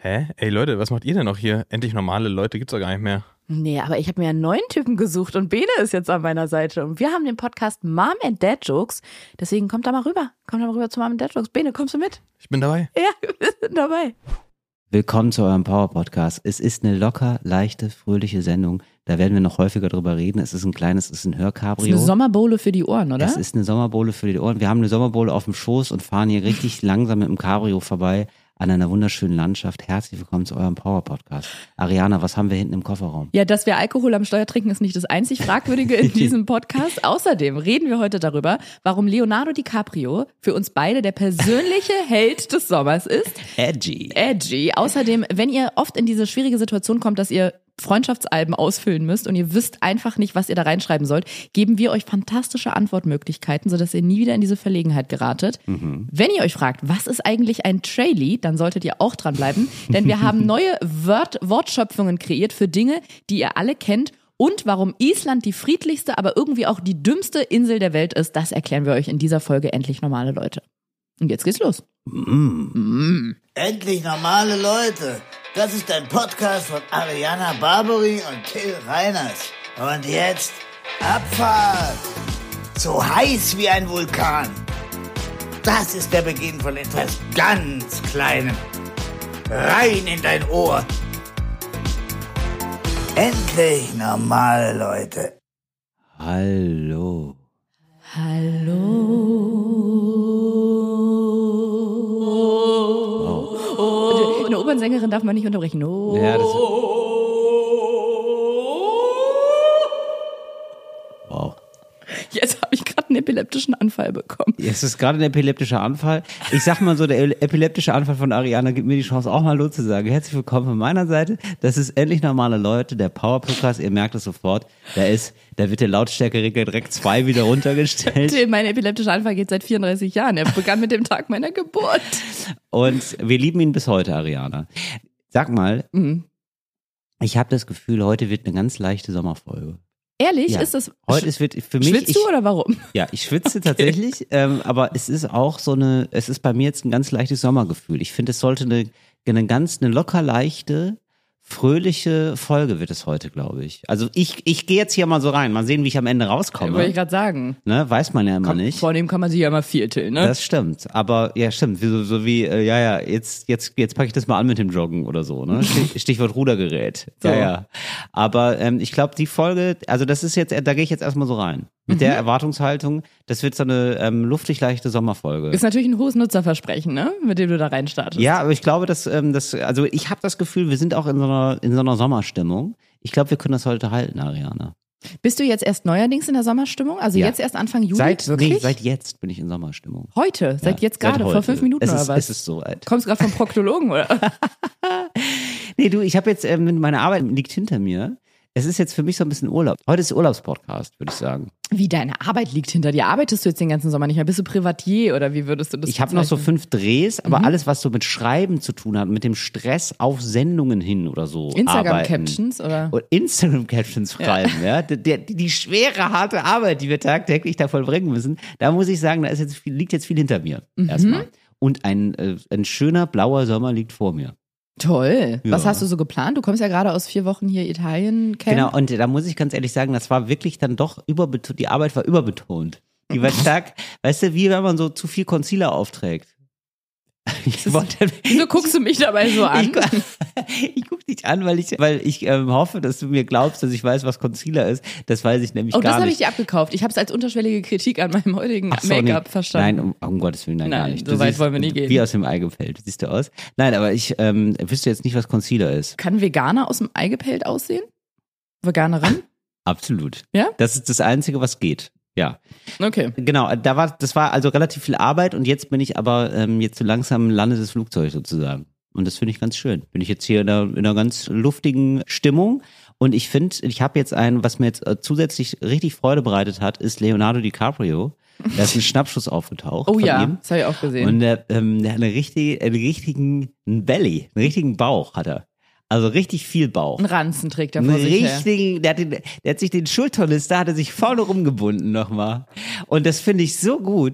Hä? Ey Leute, was macht ihr denn noch hier? Endlich normale Leute gibt's doch gar nicht mehr. Nee, aber ich habe mir einen neuen Typen gesucht und Bene ist jetzt an meiner Seite. Und wir haben den Podcast Mom and Dad Jokes. Deswegen kommt da mal rüber. Kommt da mal rüber zu Mom and Dad Jokes. Bene, kommst du mit? Ich bin dabei. Ja, wir sind dabei. Willkommen zu eurem Power-Podcast. Es ist eine locker, leichte, fröhliche Sendung. Da werden wir noch häufiger drüber reden. Es ist ein Hörcabrio. Das ist eine Sommerbowle für die Ohren, oder? Es ist eine Sommerbowle für die Ohren. Wir haben eine Sommerbowle auf dem Schoß und fahren hier richtig langsam mit dem Cabrio vorbei an einer wunderschönen Landschaft. Herzlich willkommen zu eurem Power-Podcast. Ariana, was haben wir hinten im Kofferraum? Ja, dass wir Alkohol am Steuer trinken, ist nicht das einzig Fragwürdige in diesem Podcast. Außerdem reden wir heute darüber, warum Leonardo DiCaprio für uns beide der persönliche Held des Sommers ist. Edgy. Außerdem, wenn ihr oft in diese schwierige Situation kommt, dass ihr Freundschaftsalben ausfüllen müsst und ihr wisst einfach nicht, was ihr da reinschreiben sollt, geben wir euch fantastische Antwortmöglichkeiten, sodass ihr nie wieder in diese Verlegenheit geratet. Wenn ihr euch fragt, was ist eigentlich ein Trailee, dann solltet ihr auch dranbleiben, denn wir haben neue Wortschöpfungen kreiert für Dinge, die ihr alle kennt. Und warum Island die friedlichste, aber irgendwie auch die dümmste Insel der Welt ist, das erklären wir euch in dieser Folge Endlich normale Leute. Und jetzt geht's los. Endlich normale Leute. Das ist ein Podcast von Ariana Barbary und Till Reiners. Und jetzt Abfahrt. So heiß wie ein Vulkan. Das ist der Beginn von etwas ganz Kleinem. Rein in dein Ohr. Endlich normale Leute. Hallo. Eine Opernsängerin darf man nicht unterbrechen. No. Ja, das wow. Jetzt habe ich gerade einen epileptischen Anfall bekommen. Es ist gerade ein epileptischer Anfall. Ich sag mal so, der epileptische Anfall von Ariana gibt mir die Chance, auch mal Hallo zu sagen. Herzlich willkommen von meiner Seite. Das ist Endlich normale Leute, der Power-Podcast. Ihr merkt es sofort. Da wird der Lautstärkeregler direkt 2 wieder runtergestellt. Mein epileptischer Anfall geht seit 34 Jahren. Er begann mit dem Tag meiner Geburt. Und wir lieben ihn bis heute, Ariana. Sag mal, ich habe das Gefühl, heute wird eine ganz leichte Sommerfolge. Ehrlich? Ja. Ist das? Heute wird für mich. Schwitzt du oder warum? Ja, ich schwitze tatsächlich, aber es ist auch es ist bei mir jetzt ein ganz leichtes Sommergefühl. Ich finde, es sollte eine locker leichte, fröhliche Folge wird es heute, glaube ich. Also ich gehe jetzt hier mal so rein, mal sehen, wie ich am Ende rauskomme. Wollte ich gerade sagen. Ne, weiß man ja immer nicht. Vornehmen kann man sich ja immer vierteln, ne? Das stimmt, aber ja stimmt, jetzt packe ich das mal an mit dem Joggen oder so, ne? Stichwort Rudergerät. So. Ja. Aber ich glaube, die Folge, also das ist jetzt, da gehe ich jetzt erstmal so rein. Mit der Erwartungshaltung, das wird so eine luftig leichte Sommerfolge. Ist natürlich ein hohes Nutzerversprechen, ne? Mit dem du da reinstartest. Ja, aber ich glaube, also ich habe das Gefühl, wir sind auch in so einer Sommerstimmung. Ich glaube, wir können das heute halten, Ariane. Bist du jetzt erst neuerdings in der Sommerstimmung? Also Ja. Jetzt erst Anfang Juli? Seit jetzt bin ich in Sommerstimmung. Heute? Seit jetzt gerade? Vor 5 Minuten oder was? Es ist soweit. Kommst du gerade vom Proktologen, oder? Nee, du, ich habe jetzt, meine Arbeit liegt hinter mir. Es ist jetzt für mich so ein bisschen Urlaub. Heute ist Urlaubspodcast, würde ich sagen. Wie, deine Arbeit liegt hinter dir? Arbeitest du jetzt den ganzen Sommer nicht mehr? Bist du Privatier oder wie würdest du das Ich habe noch so 5 Drehs, aber alles, was so mit Schreiben zu tun hat, mit dem Stress auf Sendungen hin oder so Instagram-Captions oder? Und Instagram-Captions schreiben, ja. Die schwere, harte Arbeit, die wir tagtäglich da vollbringen müssen, da muss ich sagen, liegt jetzt viel hinter mir erstmal. Und ein schöner blauer Sommer liegt vor mir. Toll. Ja. Was hast du so geplant? Du kommst ja gerade aus 4 Wochen hier Italien-Camp. Genau, und da muss ich ganz ehrlich sagen, das war wirklich dann doch die Arbeit war überbetont. Die war stark, weißt du, wie wenn man so zu viel Concealer aufträgt. Wieso guckst du mich dabei so an? Ich guck dich an, weil ich hoffe, dass du mir glaubst, dass ich weiß, was Concealer ist. Das weiß ich nämlich gar nicht. Das habe ich dir abgekauft. Ich habe es als unterschwellige Kritik an meinem heutigen Make-up verstanden. Nein, um Gottes Willen, nein, gar nicht. So weit wollen wir nie gehen. Wie aus dem Ei gepellt, siehst du aus. Nein, aber ich wüsste jetzt nicht, was Concealer ist. Kann Veganer aus dem Ei gepellt aussehen? Veganerin? Absolut. Ja? Das ist das Einzige, was geht. Ja. Okay. Genau, das war also relativ viel Arbeit und jetzt bin ich aber jetzt so langsam landet das Flugzeug sozusagen. Und das finde ich ganz schön. Bin ich jetzt hier in einer ganz luftigen Stimmung. Und ich finde, ich habe jetzt was mir jetzt zusätzlich richtig Freude bereitet hat, ist Leonardo DiCaprio. Da ist ein Schnappschuss aufgetaucht. Oh von ja, ihm. das habe ich auch gesehen. Und der hat einen richtigen Belly, einen richtigen Bauch hat er. Also richtig viel Bauch. Ein Ranzen trägt er vor sich her. Der hat sich den Schulterlister, hat er sich vorne rumgebunden nochmal. Und das finde ich so gut,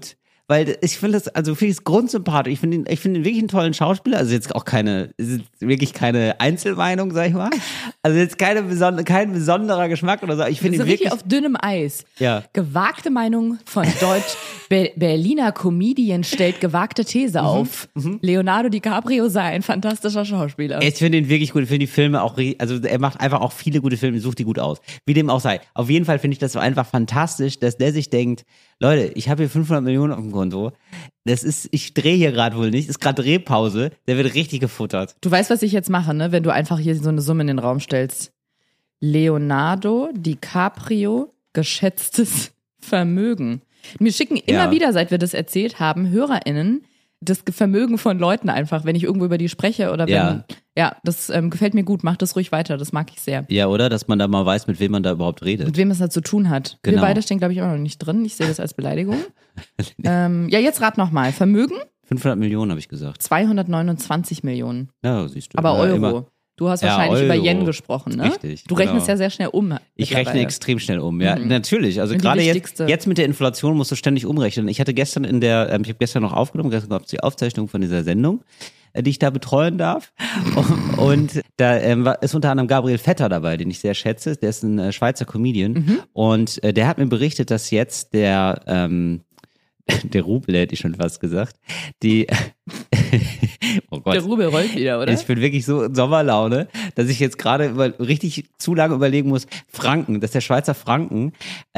weil ich finde es grundsympathisch. Ich finde ihn wirklich einen tollen Schauspieler. Also jetzt auch wirklich keine Einzelmeinung, sag ich mal. Also jetzt kein besonderer Geschmack oder so. Ich finde ihn wirklich auf dünnem Eis. Ja. Gewagte Meinung von Berliner Comedian stellt gewagte These auf. Leonardo DiCaprio sei ein fantastischer Schauspieler. Ich finde ihn wirklich gut. Ich finde die Filme auch, also er macht einfach auch viele gute Filme, sucht die gut aus. Wie dem auch sei. Auf jeden Fall finde ich das so einfach fantastisch, dass der sich denkt, Leute, ich habe hier 500 Millionen auf dem Konto. Ich drehe hier gerade wohl nicht, ist gerade Drehpause, der wird richtig gefuttert. Du weißt, was ich jetzt mache, ne? Wenn du einfach hier so eine Summe in den Raum stellst. Leonardo DiCaprio, geschätztes Vermögen. Mir schicken immer wieder, seit wir das erzählt haben, HörerInnen das Vermögen von Leuten einfach, wenn ich irgendwo über die spreche oder wenn, das gefällt mir gut, mach das ruhig weiter, das mag ich sehr. Ja, oder? Dass man da mal weiß, mit wem man da überhaupt redet. Mit wem es da zu tun hat. Genau. Wir beide stehen, glaube ich, immer noch nicht drin, ich sehe das als Beleidigung. Jetzt rat nochmal, Vermögen? 500 Millionen, habe ich gesagt. 229 Millionen. Ja, siehst du. Aber Euro. Immer. Du hast wahrscheinlich Euro. über Yen gesprochen, ne? Richtig. Du rechnest ja sehr schnell um. Ich rechne extrem schnell um, ja. Natürlich. Also gerade jetzt mit der Inflation musst du ständig umrechnen. Ich hatte gestern ich habe gestern noch aufgenommen, gestern gab es die Aufzeichnung von dieser Sendung, die ich da betreuen darf. Und da ist unter anderem Gabriel Vetter dabei, den ich sehr schätze. Der ist ein Schweizer Comedian. Und der hat mir berichtet, dass jetzt der Rubel, hätte ich schon fast gesagt, oh Gott. Der Rubel rollt wieder, oder? Ich bin wirklich so in Sommerlaune, dass ich jetzt gerade richtig zu lange überlegen muss. Franken, dass der Schweizer Franken,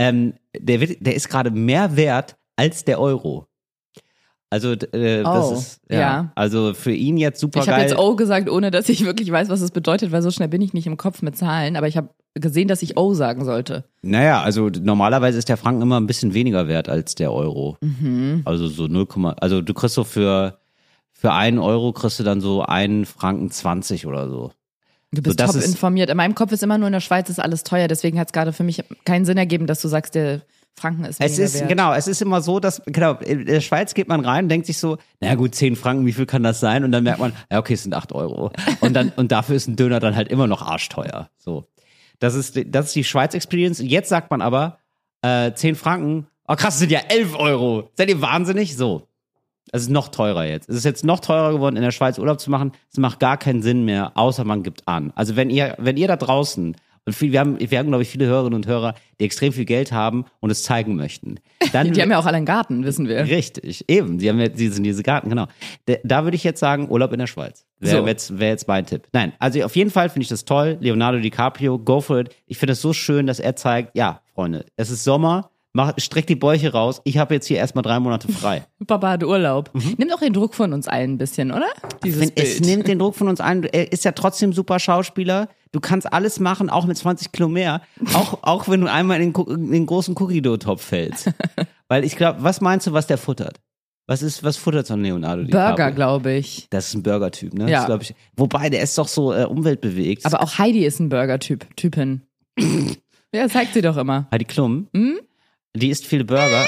der ist gerade mehr wert als der Euro. Also das ist also für ihn jetzt super geil. Ich habe jetzt O gesagt, ohne dass ich wirklich weiß, was es bedeutet, weil so schnell bin ich nicht im Kopf mit Zahlen, aber ich habe gesehen, dass ich O sagen sollte. Naja, also normalerweise ist der Franken immer ein bisschen weniger wert als der Euro. Also so 0, also du kriegst so für 1 Euro kriegst du dann so 1 Franken 20 oder so. Du bist top informiert. In meinem Kopf ist immer nur, in der Schweiz ist alles teuer, deswegen hat es gerade für mich keinen Sinn ergeben, dass du sagst, der Franken ist weniger wert. Genau, es ist immer so, dass, in der Schweiz geht man rein und denkt sich so, na gut, 10 Franken, wie viel kann das sein? Und dann merkt man, ja okay, es sind 8 Euro. Und dafür ist ein Döner dann halt immer noch arschteuer. So. Das ist die Schweiz-Experience. Jetzt sagt man aber, 10 Franken, oh krass, das sind ja 11 Euro. Seid ihr wahnsinnig? So. Es ist noch teurer jetzt. Es ist jetzt noch teurer geworden, in der Schweiz Urlaub zu machen. Es macht gar keinen Sinn mehr, außer man gibt an. Also wenn ihr da draußen, und wir haben, glaube ich, viele Hörerinnen und Hörer, die extrem viel Geld haben und es zeigen möchten. Dann, die haben ja auch alle einen Garten, wissen wir. Richtig, eben. Sie sind diese Garten, genau. Da würde ich jetzt sagen, Urlaub in der Schweiz. Wäre jetzt mein Tipp. Nein, also auf jeden Fall finde ich das toll. Leonardo DiCaprio, go for it. Ich finde es so schön, dass er zeigt, ja, Freunde, es ist Sommer. Streck die Bäuche raus. Ich habe jetzt hier erstmal 3 Monate frei. Papa hat Urlaub. Nimmt auch den Druck von uns allen ein bisschen, oder? Es nimmt den Druck von uns allen. Er ist ja trotzdem super Schauspieler. Du kannst alles machen, auch mit 20 Kilo mehr. Auch wenn du einmal in den großen Cookie-Dough-Topf fällst. Weil ich glaube, was meinst du, was der futtert? Was futtert so ein Leonardo DiCaprio? Burger, glaube ich. Das ist ein Burger-Typ, ne? Ja. Das ich. Wobei, der ist doch so umweltbewegt. Aber auch Heidi ist ein Burger-Typin. Ja, zeigt sie doch immer. Heidi Klum? Die isst viele Burger,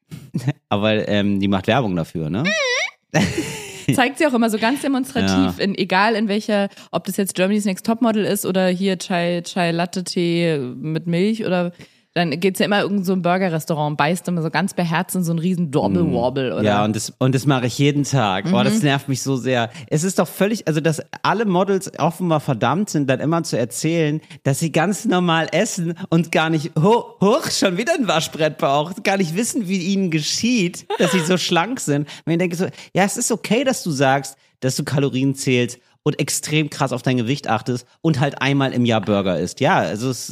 aber die macht Werbung dafür, ne? Zeigt sie auch immer so ganz demonstrativ, egal in welcher, ob das jetzt Germany's Next Topmodel ist oder hier Chai Latte Tee mit Milch oder dann geht's ja immer irgend so ein Burger-Restaurant, beißt immer so ganz beherzt in so einen riesen Dobble-Wobble, oder? Ja, und das mache ich jeden Tag. Boah, das nervt mich so sehr. Es ist doch völlig, also dass alle Models offenbar verdammt sind, dann immer zu erzählen, dass sie ganz normal essen und gar nicht, schon wieder ein Waschbrettbauch, gar nicht wissen, wie ihnen geschieht, dass sie so schlank sind. Und ich denke so, ja, es ist okay, dass du sagst, dass du Kalorien zählst und extrem krass auf dein Gewicht achtest und halt einmal im Jahr Burger isst. Ja,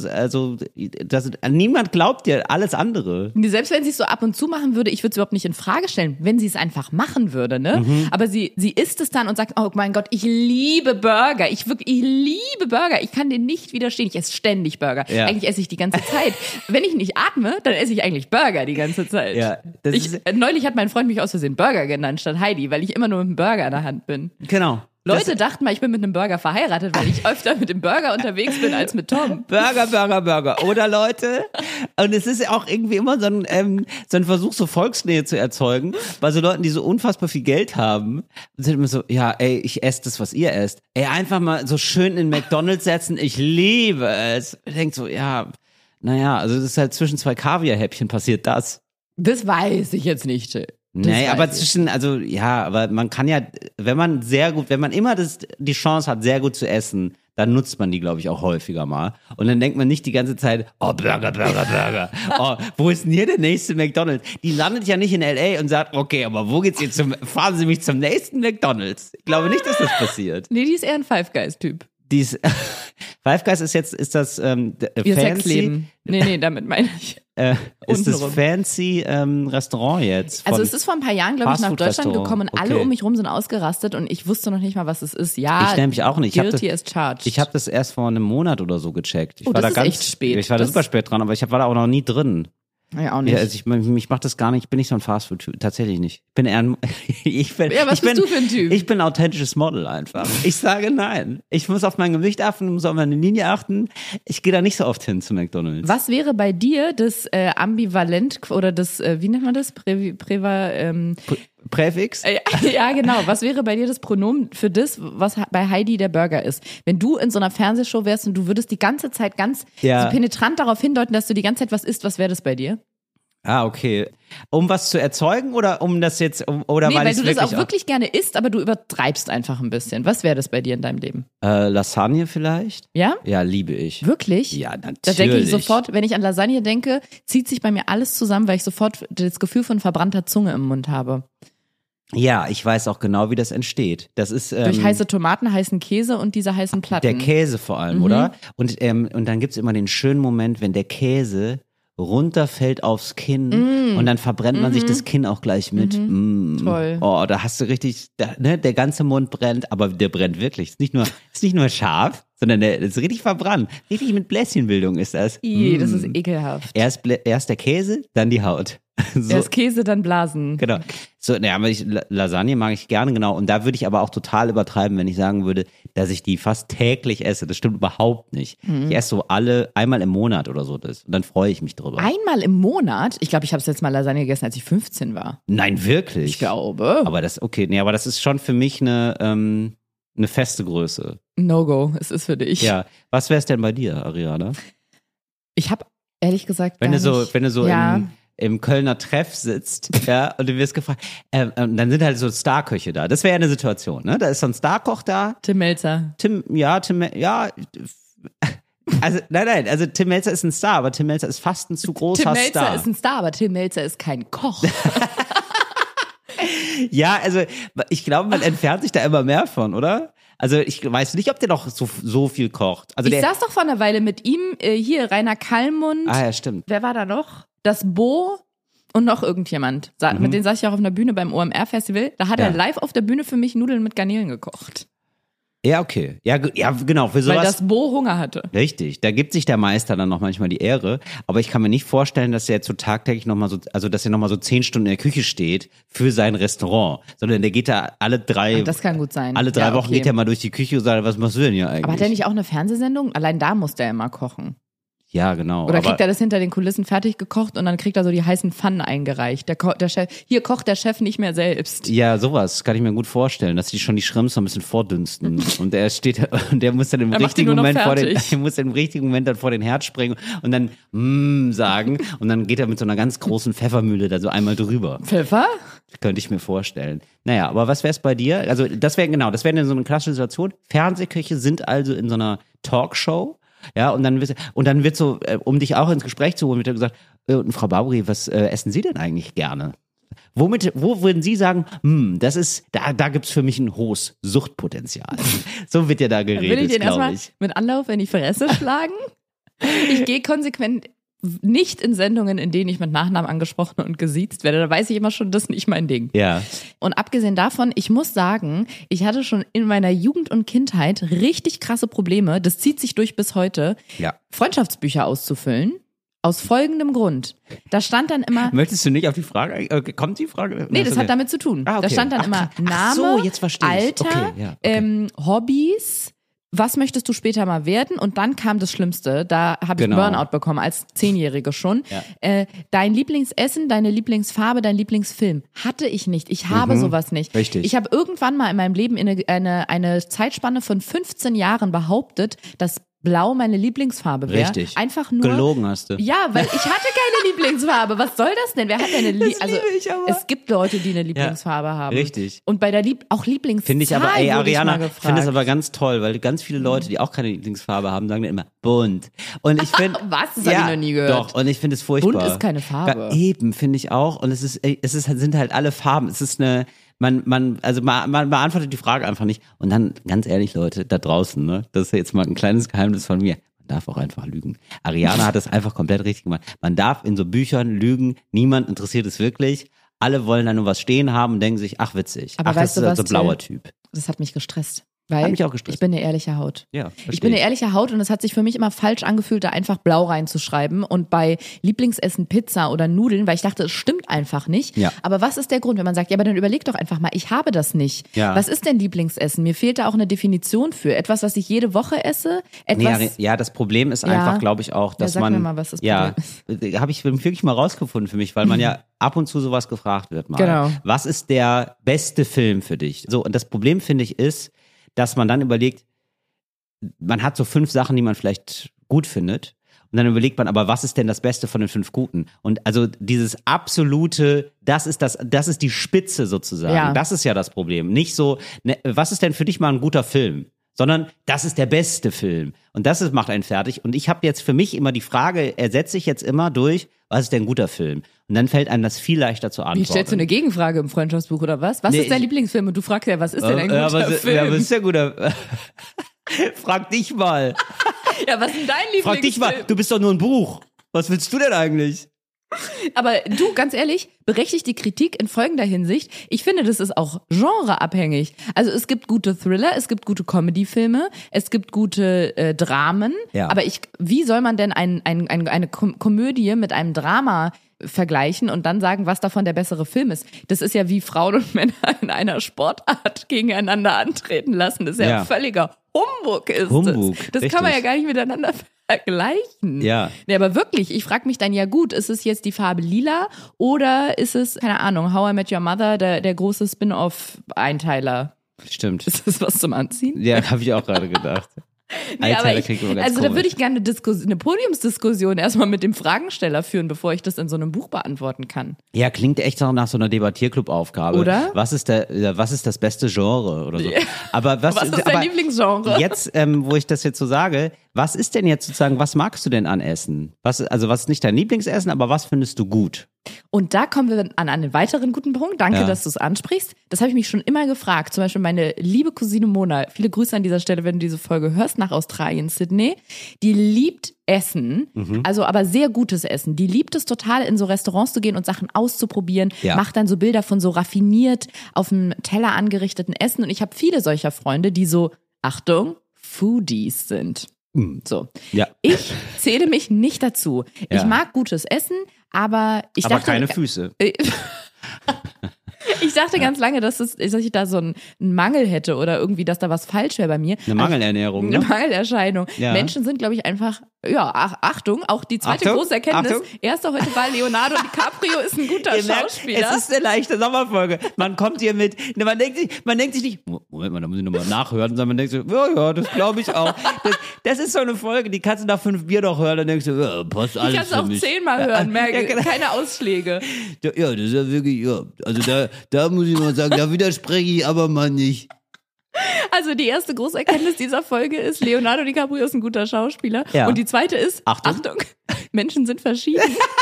niemand glaubt dir alles andere. Selbst wenn sie es so ab und zu machen würde, ich würde es überhaupt nicht in Frage stellen, wenn sie es einfach machen würde, ne? Aber sie isst es dann und sagt, oh mein Gott, ich liebe Burger. Ich liebe Burger. Ich kann denen nicht widerstehen. Ich esse ständig Burger. Ja. Eigentlich esse ich die ganze Zeit. Wenn ich nicht atme, dann esse ich eigentlich Burger die ganze Zeit. Ja, neulich hat mein Freund mich aus Versehen Burger genannt statt Heidi, weil ich immer nur mit einem Burger in der Hand bin. Genau. Leute dachten mal, ich bin mit einem Burger verheiratet, weil ich öfter mit dem Burger unterwegs bin als mit Tom. Burger. Oder Leute? Und es ist ja auch irgendwie immer so ein Versuch, so Volksnähe zu erzeugen, bei so Leuten, die so unfassbar viel Geld haben, sind immer so, ja, ey, ich esse das, was ihr esst. Ey, einfach mal so schön in McDonald's setzen, ich liebe es. Ich denke so, ja, naja, also das ist halt zwischen 2 Kaviarhäppchen passiert das. Das weiß ich jetzt nicht. Nee, aber weiß ich. aber man kann ja, wenn man immer die Chance hat, sehr gut zu essen, dann nutzt man die, glaube ich, auch häufiger mal. Und dann denkt man nicht die ganze Zeit, oh, Burger. Oh, wo ist denn hier der nächste McDonald's? Die landet ja nicht in L.A. und sagt, okay, aber wo geht's jetzt fahren Sie mich zum nächsten McDonald's? Ich glaube nicht, dass das passiert. Nee, die ist eher ein Five Guys-Typ. Five Guys ist das Ihr fancy. Sexleben. Nee, damit meine ich. Ist das Untenrum. fancy Restaurant jetzt? Also es ist vor ein paar Jahren, glaube ich, nach Deutschland Fastfood-Restaurant. gekommen und alle Okay. um mich rum sind ausgerastet und ich wusste noch nicht mal, was es ist. Ja, Ich nämlich auch nicht. Guilty as charged. Ich habe das erst vor einem Monat oder so gecheckt. Ich Oh, war das da ist echt spät. Ich war da Das- super spät dran, aber war da auch noch nie drin. Ja, auch nicht. Ja, also mich macht das gar nicht, ich bin nicht so ein Fastfood-Typ, tatsächlich nicht. Ich bin eher ein, Was bist du für ein Typ? Ich bin ein authentisches Model einfach. Ich sage nein. Ich muss auf mein Gewicht achten, muss auf meine Linie achten. Ich gehe da nicht so oft hin zu McDonald's. Was wäre bei dir das Ambivalent oder das, wie nennt man das? Präfix? Ja, genau. Was wäre bei dir das Pronomen für das, was bei Heidi der Burger ist? Wenn du in so einer Fernsehshow wärst und du würdest die ganze Zeit ganz so penetrant darauf hindeuten, dass du die ganze Zeit was isst, was wäre das bei dir? Ah, okay. Um was zu erzeugen oder um das jetzt, oder Nee, weil weil es du das wirklich auch wirklich gerne isst, aber du übertreibst einfach ein bisschen. Was wäre das bei dir in deinem Leben? Lasagne vielleicht? Ja? Ja, liebe ich. Wirklich? Ja, natürlich. Da denke ich sofort, wenn ich an Lasagne denke, zieht sich bei mir alles zusammen, weil ich sofort das Gefühl von verbrannter Zunge im Mund habe. Ja, ich weiß auch genau, wie das entsteht. Das ist Durch heiße Tomaten, heißen Käse und diese heißen Platten. der Käse vor allem, oder? Und dann gibt's immer den schönen Moment, wenn der Käse runterfällt aufs Kinn und dann verbrennt man sich das Kinn auch gleich mit. Toll. Oh, da hast du richtig, der ganze Mund brennt, aber der brennt wirklich. Ist nicht nur scharf, sondern der ist richtig verbrannt. Richtig mit Bläschenbildung ist das. Das ist ekelhaft. Erst der Käse, dann die Haut. So. Erst Käse, dann Blasen. Genau. So, aber Lasagne mag ich gerne, genau. Und da würde ich aber auch total übertreiben, wenn ich sagen würde, dass ich die fast täglich esse. Das stimmt überhaupt nicht. Ich esse so einmal im Monat oder so das. Und dann freue ich mich drüber. Einmal im Monat? Ich glaube, ich habe das letzte Mal Lasagne gegessen, als ich 15 war. Nein, wirklich? Ich glaube. Aber das ist schon für mich eine feste Größe. No-go, es ist für dich. Ja. Was wär's denn bei dir, Ariana? Ich habe ehrlich gesagt Wenn gar du nicht. so ja. im Kölner Treff sitzt, ja, und du wirst gefragt, dann sind halt so Starköche da. Das wäre ja eine Situation, ne? Da ist so ein Starkoch da. Tim Melzer. Also, nein, also Tim Melzer ist ein Star, aber Tim Melzer ist fast ein zu großer Tim Melzer Star. ist ein Star, aber Tim Melzer ist kein Koch. Ja, also ich glaube, man entfernt sich da immer mehr von, oder? Also ich weiß nicht, ob der noch so viel kocht. Also Ich saß doch vor einer Weile mit ihm, hier Rainer Kallmund. ja, stimmt. Wer war da noch? Das Bo und noch irgendjemand. Mit denen saß ich auch auf einer Bühne beim OMR-Festival. Da hat er live auf der Bühne für mich Nudeln mit Garnelen gekocht. Ja, okay. Ja, genau. Für sowas. Weil das Bo Hunger hatte. Richtig, da gibt sich der Meister dann noch manchmal die Ehre, aber ich kann mir nicht vorstellen, dass er jetzt so tagtäglich nochmal dass er nochmal so 10 Stunden in der Küche steht für sein Restaurant, sondern der geht da alle 3 Das kann gut sein. Alle 3 Wochen geht er mal durch die Küche und sagt, was machst du denn hier eigentlich? Aber hat er nicht auch eine Fernsehsendung? Allein da muss der immer kochen. Ja, genau. Oder kriegt er das hinter den Kulissen fertig gekocht und dann kriegt er so die heißen Pfannen eingereicht. Der Chef, hier kocht der Chef nicht mehr selbst. Ja, sowas kann ich mir gut vorstellen, dass die schon die Shrimps so ein bisschen vordünsten und der muss dann im richtigen Moment dann vor den Herd springen und dann sagen und dann geht er mit so einer ganz großen Pfeffermühle da so einmal drüber. Pfeffer? Könnte ich mir vorstellen. Naja, aber was wär's bei dir? Also das wäre so eine klassische Situation. Fernsehköche sind also in so einer Talkshow. Ja, und dann wird so, um dich auch ins Gespräch zu holen, wird gesagt, Frau Barbary, was essen Sie denn eigentlich gerne? Wo würden Sie sagen, da gibt's für mich ein hohes Suchtpotenzial. So wird ja da geredet, Will ich den glaube erstmal mit Anlauf in die Fresse schlagen? Ich gehe konsequent nicht in Sendungen, in denen ich mit Nachnamen angesprochen und gesiezt werde. Da weiß ich immer schon, das ist nicht mein Ding. Ja. Und abgesehen davon, ich muss sagen, ich hatte schon in meiner Jugend und Kindheit richtig krasse Probleme, das zieht sich durch bis heute, Freundschaftsbücher auszufüllen. Aus folgendem Grund. Da stand dann immer... Möchtest du nicht auf die Frage, kommt die Frage? Nee, das hat damit zu tun. Ah, okay. Da stand dann immer Name, so, jetzt verstehe ich. Alter, Okay. Hobbys, was möchtest du später mal werden? Und dann kam das Schlimmste. Da habe ich Genau. Burnout bekommen, als 10-Jährige schon. Ja. Dein Lieblingsessen, deine Lieblingsfarbe, dein Lieblingsfilm. Hatte ich nicht. Ich habe sowas nicht. Richtig. Ich habe irgendwann mal in meinem Leben in eine Zeitspanne von 15 Jahren behauptet, dass Blau meine Lieblingsfarbe wäre. Richtig. Einfach nur. Gelogen hast du. Ja, weil ich hatte keine Lieblingsfarbe. Was soll das denn? Wer hat denn eine Lieblingsfarbe? Also, ich aber. es gibt Leute, die eine Lieblingsfarbe haben. Richtig. Und bei der auch Lieblingszahl Finde ich aber, Ariana, ich finde es aber ganz toll, weil ganz viele Leute, die auch keine Lieblingsfarbe haben, sagen dann immer bunt. Und ich finde. Was? Das habe ich noch nie gehört. Doch, und ich finde es furchtbar. Bunt ist keine Farbe. Eben, finde ich auch. Und sind halt alle Farben. Es ist eine, man beantwortet die Frage einfach nicht. Und dann, ganz ehrlich, Leute, da draußen, ne, das ist jetzt mal ein kleines Geheimnis von mir. Man darf auch einfach lügen. Ariana hat das einfach komplett richtig gemacht. Man darf in so Büchern lügen. Niemand interessiert es wirklich. Alle wollen da nur was stehen haben und denken sich, ach witzig. Aber ach, das ist was, so ein blauer Typ. Das hat mich gestresst. Hat Weil mich auch gestresst. ich bin eine ehrliche Haut. Ja, Ich bin eine ehrliche Haut und es hat sich für mich immer falsch angefühlt, da einfach blau reinzuschreiben. Und bei Lieblingsessen Pizza oder Nudeln, weil ich dachte, es stimmt einfach nicht. Ja. Aber was ist der Grund, wenn man sagt, ja, aber dann überleg doch einfach mal, ich habe das nicht. Ja. Was ist denn Lieblingsessen? Mir fehlt da auch eine Definition für. Etwas, was ich jede Woche esse? Etwas, Ja, das Problem ist einfach, glaube ich, auch, dass sag man. mir mal, was das Problem ist. Habe ich wirklich mal rausgefunden für mich, weil man ja ab und zu sowas gefragt wird mal. Genau. Was ist der beste Film für dich? So, und das Problem, finde ich, ist, dass man dann überlegt, man hat so 5 Sachen, die man vielleicht gut findet. Und dann überlegt man, aber was ist denn das Beste von den 5 Guten? Und also dieses absolute, das ist die Spitze sozusagen. Ja. Das ist ja das Problem. Nicht so, ne, was ist denn für dich mal ein guter Film? Sondern das ist der beste Film. Und das macht einen fertig. Und ich habe jetzt für mich immer die Frage, ersetze ich jetzt immer durch, was ist denn ein guter Film? Und dann fällt einem das viel leichter zu antworten. Wie stellst du eine Gegenfrage im Freundschaftsbuch oder was? Was ist dein Lieblingsfilm? Und du fragst ja, was ist denn ein guter Film? Ja, was ist der guter? Frag dich mal. Ja, was ist denn dein Lieblingsfilm? Frag dich mal, du bist doch nur ein Buch. Was willst du denn eigentlich? Aber du, ganz ehrlich, berechtigt die Kritik in folgender Hinsicht. Ich finde, das ist auch genreabhängig. Also es gibt gute Thriller, es gibt gute Comedy-Filme, es gibt gute Dramen. Ja. Aber wie soll man denn eine Komödie mit einem Drama vergleichen und dann sagen, was davon der bessere Film ist? Das ist ja wie Frauen und Männer in einer Sportart gegeneinander antreten lassen. Das ist ja völliger Humbug ist Humbug, das. Das kann man ja gar nicht miteinander vergleichen. Ja. Nee, aber wirklich, ich frage mich dann ja gut, ist es jetzt die Farbe lila oder ist es, keine Ahnung, How I Met Your Mother, der große Spin-off-Einteiler? Stimmt. Ist das was zum Anziehen? Ja, habe ich auch gerade gedacht. Nee, aber da würde ich gerne eine Podiumsdiskussion erstmal mit dem Fragensteller führen, bevor ich das in so einem Buch beantworten kann. Ja, klingt echt auch nach so einer Debattierclub-Aufgabe. Oder? Was ist das beste Genre oder so? Aber was ist dein Lieblingsgenre? Jetzt, wo ich das jetzt so sage, was ist denn jetzt sozusagen, was magst du denn an Essen? Was ist nicht dein Lieblingsessen, aber was findest du gut? Und da kommen wir an einen weiteren guten Punkt. Danke, dass du es ansprichst. Das habe ich mich schon immer gefragt. Zum Beispiel meine liebe Cousine Mona, viele Grüße an dieser Stelle, wenn du diese Folge hörst, nach Australien, Sydney. Die liebt Essen, also aber sehr gutes Essen. Die liebt es total, in so Restaurants zu gehen und Sachen auszuprobieren, macht dann so Bilder von so raffiniert auf dem Teller angerichteten Essen. Und ich habe viele solcher Freunde, die so, Achtung, Foodies sind. So. Ja. Ich zähle mich nicht dazu. Ja. Ich mag gutes Essen, aber ich dachte... Aber keine Füße. Ich dachte ganz lange, dass ich da so einen Mangel hätte oder irgendwie, dass da was falsch wäre bei mir. Eine Mangelernährung, Eine Mangelerscheinung. Ja. Menschen sind, glaube ich, einfach, Achtung, auch die zweite große Erkenntnis. Erster heute Wahl, Leonardo DiCaprio ist ein guter Schauspieler. Merkt, es ist eine leichte Sommerfolge. Man kommt hier mit, man denkt sich nicht, Moment mal, da muss ich nochmal nachhören, sondern man denkt so, ja, das glaube ich auch. Das ist so eine Folge, die kannst du nach 5 Bier noch hören, dann denkst du, ja, passt alles. Ich kann es auch 10-mal hören, merke, keine Ausschläge. Ja, das ist ja wirklich, ja, also da muss ich mal sagen, da widerspreche ich aber mal nicht. Also die erste große Erkenntnis dieser Folge ist, Leonardo DiCaprio ist ein guter Schauspieler. Ja. Und die zweite ist, Achtung, Menschen sind verschieden.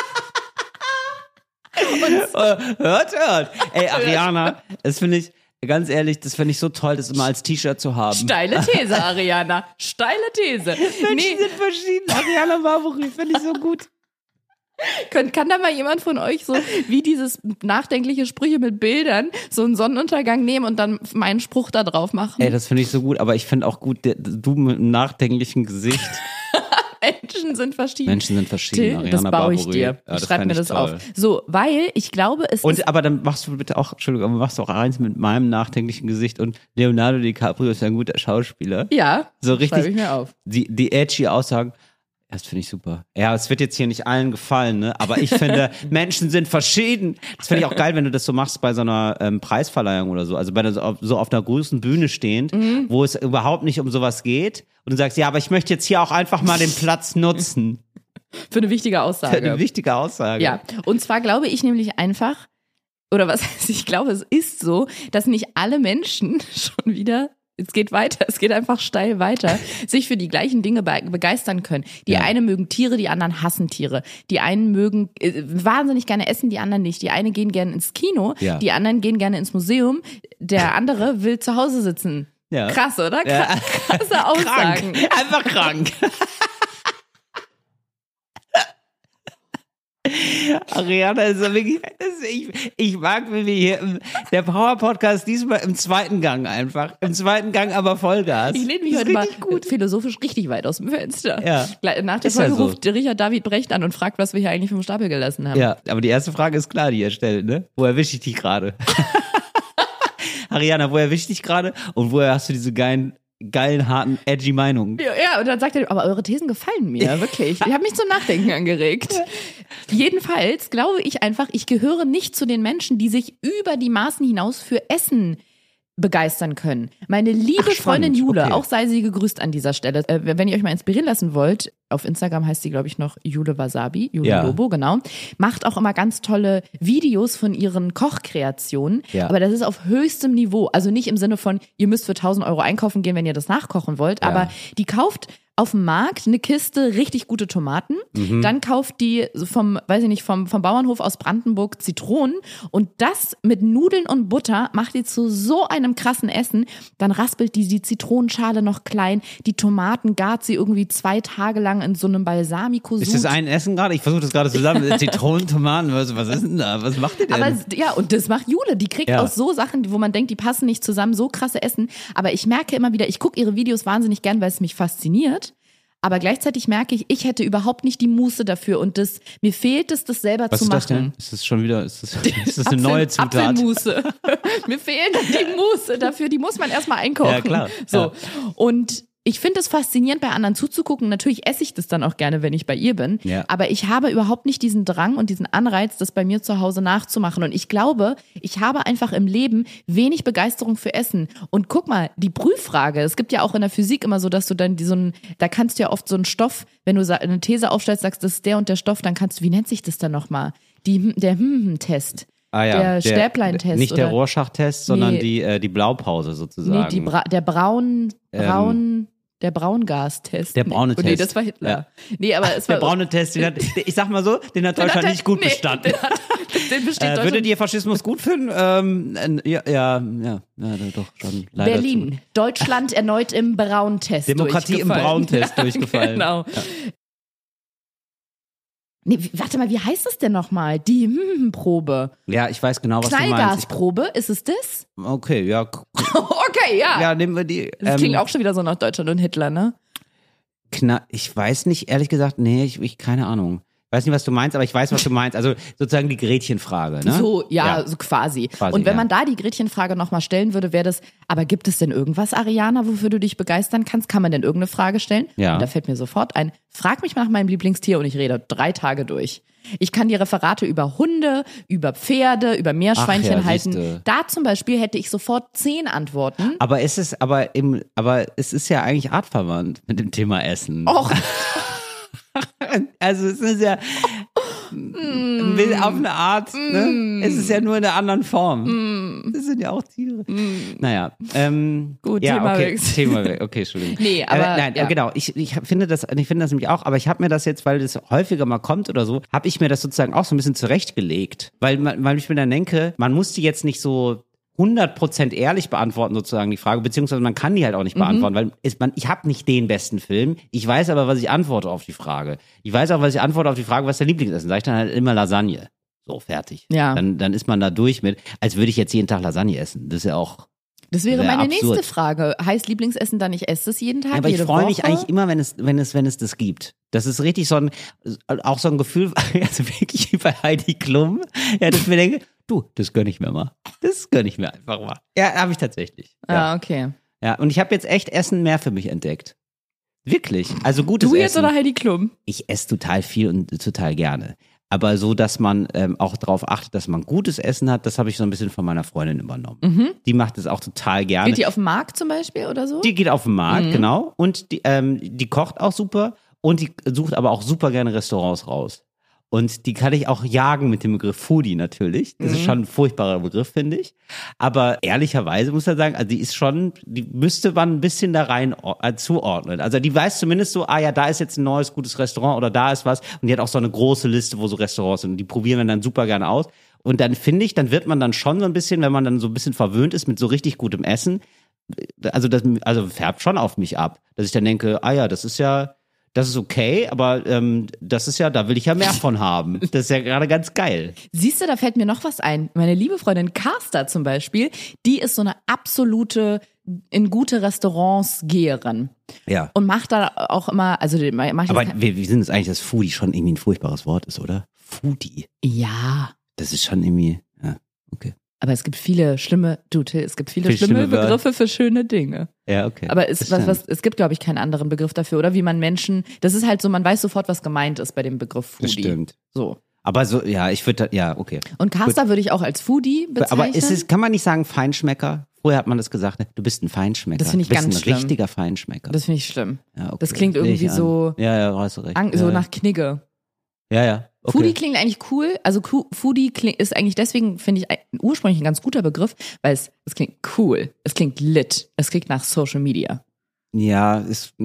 Hört. Ey, Ariana, das finde ich, ganz ehrlich, das finde ich so toll, das immer als T-Shirt zu haben. Steile These, Ariana. Steile These. Menschen sind verschieden. Ariana Barbary, finde ich so gut. Kann da mal jemand von euch so wie dieses nachdenkliche Sprüche mit Bildern so einen Sonnenuntergang nehmen und dann meinen Spruch da drauf machen? Ey, das finde ich so gut, aber ich finde auch gut, du mit einem nachdenklichen Gesicht. Menschen sind verschieden. Till, Ariana das baue ich Barbary. dir. Ja, schreib mir das toll auf. So, weil ich glaube, es ist... Aber dann machst du bitte auch, Entschuldigung, aber machst du auch eins mit meinem nachdenklichen Gesicht und Leonardo DiCaprio ist ja ein guter Schauspieler. Ja, so richtig, schreibe ich mir auf. Die edgy Aussagen, das finde ich super. Ja, es wird jetzt hier nicht allen gefallen, ne? Aber ich finde, Menschen sind verschieden. Das finde ich auch geil, wenn du das so machst bei so einer Preisverleihung oder so. Also so auf einer großen Bühne stehend, wo es überhaupt nicht um sowas geht Und du sagst, ja, aber ich möchte jetzt hier auch einfach mal den Platz nutzen. Für eine wichtige Aussage. Für eine wichtige Aussage. Ja, und zwar glaube ich nämlich einfach, oder was heißt, ich glaube, es ist so, dass nicht alle Menschen schon wieder, es geht weiter, es geht einfach steil weiter, sich für die gleichen Dinge begeistern können. Die einen mögen Tiere, die anderen hassen Tiere. Die einen mögen wahnsinnig gerne essen, die anderen nicht. Die einen gehen gerne ins Kino, die anderen gehen gerne ins Museum, der andere will zu Hause sitzen. Ja. Krass, oder? Krasse Aussagen. Krank. Einfach krank. Ariana ist wirklich, ich mag, wie wir hier der Power-Podcast diesmal im zweiten Gang einfach. Im zweiten Gang aber Vollgas. Ich lehne mich heute mal philosophisch richtig weit aus dem Fenster. Ja. Nach der Folge ruft Richard David Brecht an und fragt, was wir hier eigentlich vom Stapel gelassen haben. Ja, aber die erste Frage ist klar, die er stellt, ne? Wo erwische ich dich gerade? Ariana, wo erwische ich dich gerade? Und woher hast du diese geilen, harten, edgy Meinungen? Ja, und dann sagt er, aber eure Thesen gefallen mir, wirklich. Die haben mich zum Nachdenken angeregt. Jedenfalls glaube ich einfach, ich gehöre nicht zu den Menschen, die sich über die Maßen hinaus für Essen begeistern können. Meine liebe Freundin Jule, auch sei sie gegrüßt an dieser Stelle. Wenn ihr euch mal inspirieren lassen wollt, auf Instagram heißt sie, glaube ich, noch Jule Wasabi, Jule Lobo, genau. Macht auch immer ganz tolle Videos von ihren Kochkreationen. Ja. Aber das ist auf höchstem Niveau. Also nicht im Sinne von, ihr müsst für 1.000 Euro einkaufen gehen, wenn ihr das nachkochen wollt. Ja. Aber die kauft auf dem Markt eine Kiste richtig gute Tomaten. Dann kauft die vom Bauernhof aus Brandenburg Zitronen. Und das mit Nudeln und Butter macht die zu so einem krassen Essen. Dann raspelt die Zitronenschale noch klein. Die Tomaten gart sie irgendwie 2 Tage lang in so einem Balsamico-Sud. Ist das ein Essen gerade? Ich versuche das gerade zusammen. Zitronen, Tomaten, was ist denn da? Was macht die denn? Aber ja, und das macht Jule. Die kriegt aus so Sachen, wo man denkt, die passen nicht zusammen, so krasse Essen. Aber ich merke immer wieder, ich gucke ihre Videos wahnsinnig gern, weil es mich fasziniert. Aber gleichzeitig merke ich hätte überhaupt nicht die Muße dafür und mir fehlt es, das selber zu machen. Was ist das denn? Ist das schon wieder, ist das eine neue Zutat? Apfelmuße. Mir fehlt die Muße dafür, die muss man erstmal einkochen. Ja, klar. So. Ja. Und ich finde es faszinierend, bei anderen zuzugucken. Natürlich esse ich das dann auch gerne, wenn ich bei ihr bin. Ja. Aber ich habe überhaupt nicht diesen Drang und diesen Anreiz, das bei mir zu Hause nachzumachen. Und ich glaube, ich habe einfach im Leben wenig Begeisterung für Essen. Und guck mal, die Prüffrage, es gibt ja auch in der Physik immer so, dass du dann da kannst du ja oft so einen Stoff, wenn du eine These aufstellst, sagst, das ist der und der Stoff, dann kannst du, wie nennt sich das dann nochmal? Der Test. Ah ja, der Stäblein-Test. Nicht der Rorschach-Test, sondern die Blaupause sozusagen. Nee, der Braungastest. Der braune Test. Nee, das war Hitler. Ja. Nee, aber es war der braune Test, ich sag mal so, den hat Deutschland nicht gut bestanden. Den besteht Deutschland. Würdet ihr Faschismus gut finden? Ja, doch schon. Leider Berlin, Deutschland erneut im Braun-Test Demokratie im Braun-Test durchgefallen. Genau. Ja. Nee, warte mal, wie heißt das denn nochmal? Die Probe. Ja, ich weiß genau, was du meinst. Knallgasprobe, ist es das? Okay, ja. Okay, ja. Ja, nehmen wir die. Das klingt auch schon wieder so nach Deutschland und Hitler, ne? Ich weiß nicht, ehrlich gesagt, nee, ich keine Ahnung. Ich weiß nicht, was du meinst, aber ich weiß, was du meinst. Also sozusagen die Gretchenfrage, ne? So, so quasi. Und wenn man da die Gretchenfrage nochmal stellen würde, wäre das, aber gibt es denn irgendwas, Ariana, wofür du dich begeistern kannst? Kann man denn irgendeine Frage stellen? Ja. Und da fällt mir sofort ein, frag mich mal nach meinem Lieblingstier und ich rede 3 Tage durch. Ich kann dir Referate über Hunde, über Pferde, über Meerschweinchen halten. Da zum Beispiel hätte ich sofort 10 Antworten. Aber es ist ja eigentlich artverwandt mit dem Thema Essen. Och. Also es ist ja auf eine Art, ne? Es ist ja nur in einer anderen Form. Das sind ja auch Tiere. Naja. Gut, ja, Thema okay, weg. Thema weg. Okay, Entschuldigung. Nee, aber nein, ja. Genau. Ich finde das nämlich auch, aber ich habe mir das jetzt, weil das häufiger mal kommt oder so, habe ich mir das sozusagen auch so ein bisschen zurechtgelegt. Weil ich mir dann denke, man muss die jetzt nicht so 100% ehrlich beantworten sozusagen die Frage, beziehungsweise man kann die halt auch nicht beantworten, weil ich habe nicht den besten Film, ich weiß aber, was ich antworte auf die Frage. Ich weiß auch, was ich antworte auf die Frage, was der Lieblingsessen, sage ich dann halt immer Lasagne. So, fertig. Ja. Dann ist man da durch mit, als würde ich jetzt jeden Tag Lasagne essen. Das ist ja auch Das wäre meine absurd. nächste Frage. Heißt Lieblingsessen dann, ich esse es jeden Tag, ja, aber jede ich freue Woche? mich eigentlich immer, wenn es das gibt. Das ist richtig so ein Gefühl, also wirklich wie bei Heidi Klum, ja, dass ich mir denke, du, das gönn ich mir mal. Das gönn ich mir einfach mal. Ja, habe ich tatsächlich. Ja. Ah, okay. Ja, und ich habe jetzt echt Essen mehr für mich entdeckt. Wirklich. Also gutes Du jetzt Essen. oder Heidi Klum? Ich esse total viel und total gerne. Aber so, dass man auch darauf achtet, dass man gutes Essen hat, das habe ich so ein bisschen von meiner Freundin übernommen. Die macht es auch total gerne. Geht die auf den Markt zum Beispiel oder so? Die geht auf den Markt, genau. Und die kocht auch super und die sucht aber auch super gerne Restaurants raus. Und die kann ich auch jagen mit dem Begriff Foodie natürlich. Das ist schon ein furchtbarer Begriff, finde ich. Aber ehrlicherweise muss man sagen, also die müsste man ein bisschen da rein zuordnen. Also die weiß zumindest so, ja, da ist jetzt ein neues, gutes Restaurant oder da ist was. Und die hat auch so eine große Liste, wo so Restaurants sind. Und die probieren wir dann super gerne aus. Und dann finde ich, dann wird man dann schon so ein bisschen, wenn man dann so ein bisschen verwöhnt ist mit so richtig gutem Essen, also das färbt schon auf mich ab. Dass ich dann denke, ja, das ist okay, aber das ist ja, da will ich ja mehr von haben. Das ist ja gerade ganz geil. Siehst du, da fällt mir noch was ein. Meine liebe Freundin Carsta zum Beispiel, die ist so eine absolute in gute Restaurants Geherin. Ja. Und macht da auch immer, also macht Aber wir sind es eigentlich, dass Foodie schon irgendwie ein furchtbares Wort ist, oder? Foodie. Ja. Das ist schon irgendwie, ja, okay. Aber es gibt viele schlimme schlimme Begriffe für schöne Dinge. Ja, okay. Aber es gibt, glaube ich, keinen anderen Begriff dafür, oder? Wie man Menschen, das ist halt so, man weiß sofort, was gemeint ist bei dem Begriff Foodie. Das stimmt. So. Aber so, ja, ich würde, ja, okay. Und Carsta würde ich auch als Foodie bezeichnen. Aber kann man nicht sagen Feinschmecker? Früher hat man das gesagt, ne? Du bist ein Feinschmecker. Das finde ich ganz schlimm. Du bist ein richtiger Feinschmecker. Das finde ich schlimm. Ja, okay. Das klingt irgendwie so, ja, hast du recht. so nach Knigge. Ja. Okay. Foodie klingt eigentlich cool. Also Foodie ist eigentlich deswegen, finde ich, ursprünglich ein ganz guter Begriff, weil es klingt cool. Es klingt lit. Es klingt nach Social Media. Ja, ist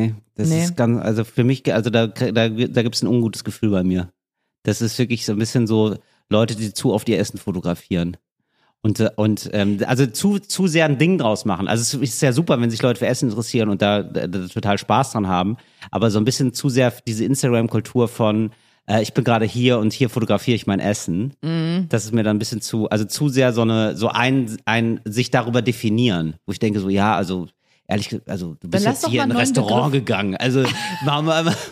ganz, also für mich, also da gibt's ein ungutes Gefühl bei mir. Das ist wirklich so ein bisschen so Leute, die zu oft ihr Essen fotografieren. Und also zu sehr ein Ding draus machen. Also es ist ja super, wenn sich Leute für Essen interessieren und da total Spaß dran haben. Aber so ein bisschen zu sehr diese Instagram-Kultur von ich bin gerade hier und hier fotografiere ich mein Essen. Das ist mir dann ein bisschen zu sehr ein sich darüber definieren, wo ich denke so, ja, also ehrlich, also du bist jetzt hier in ein Restaurant gegangen. Also wollen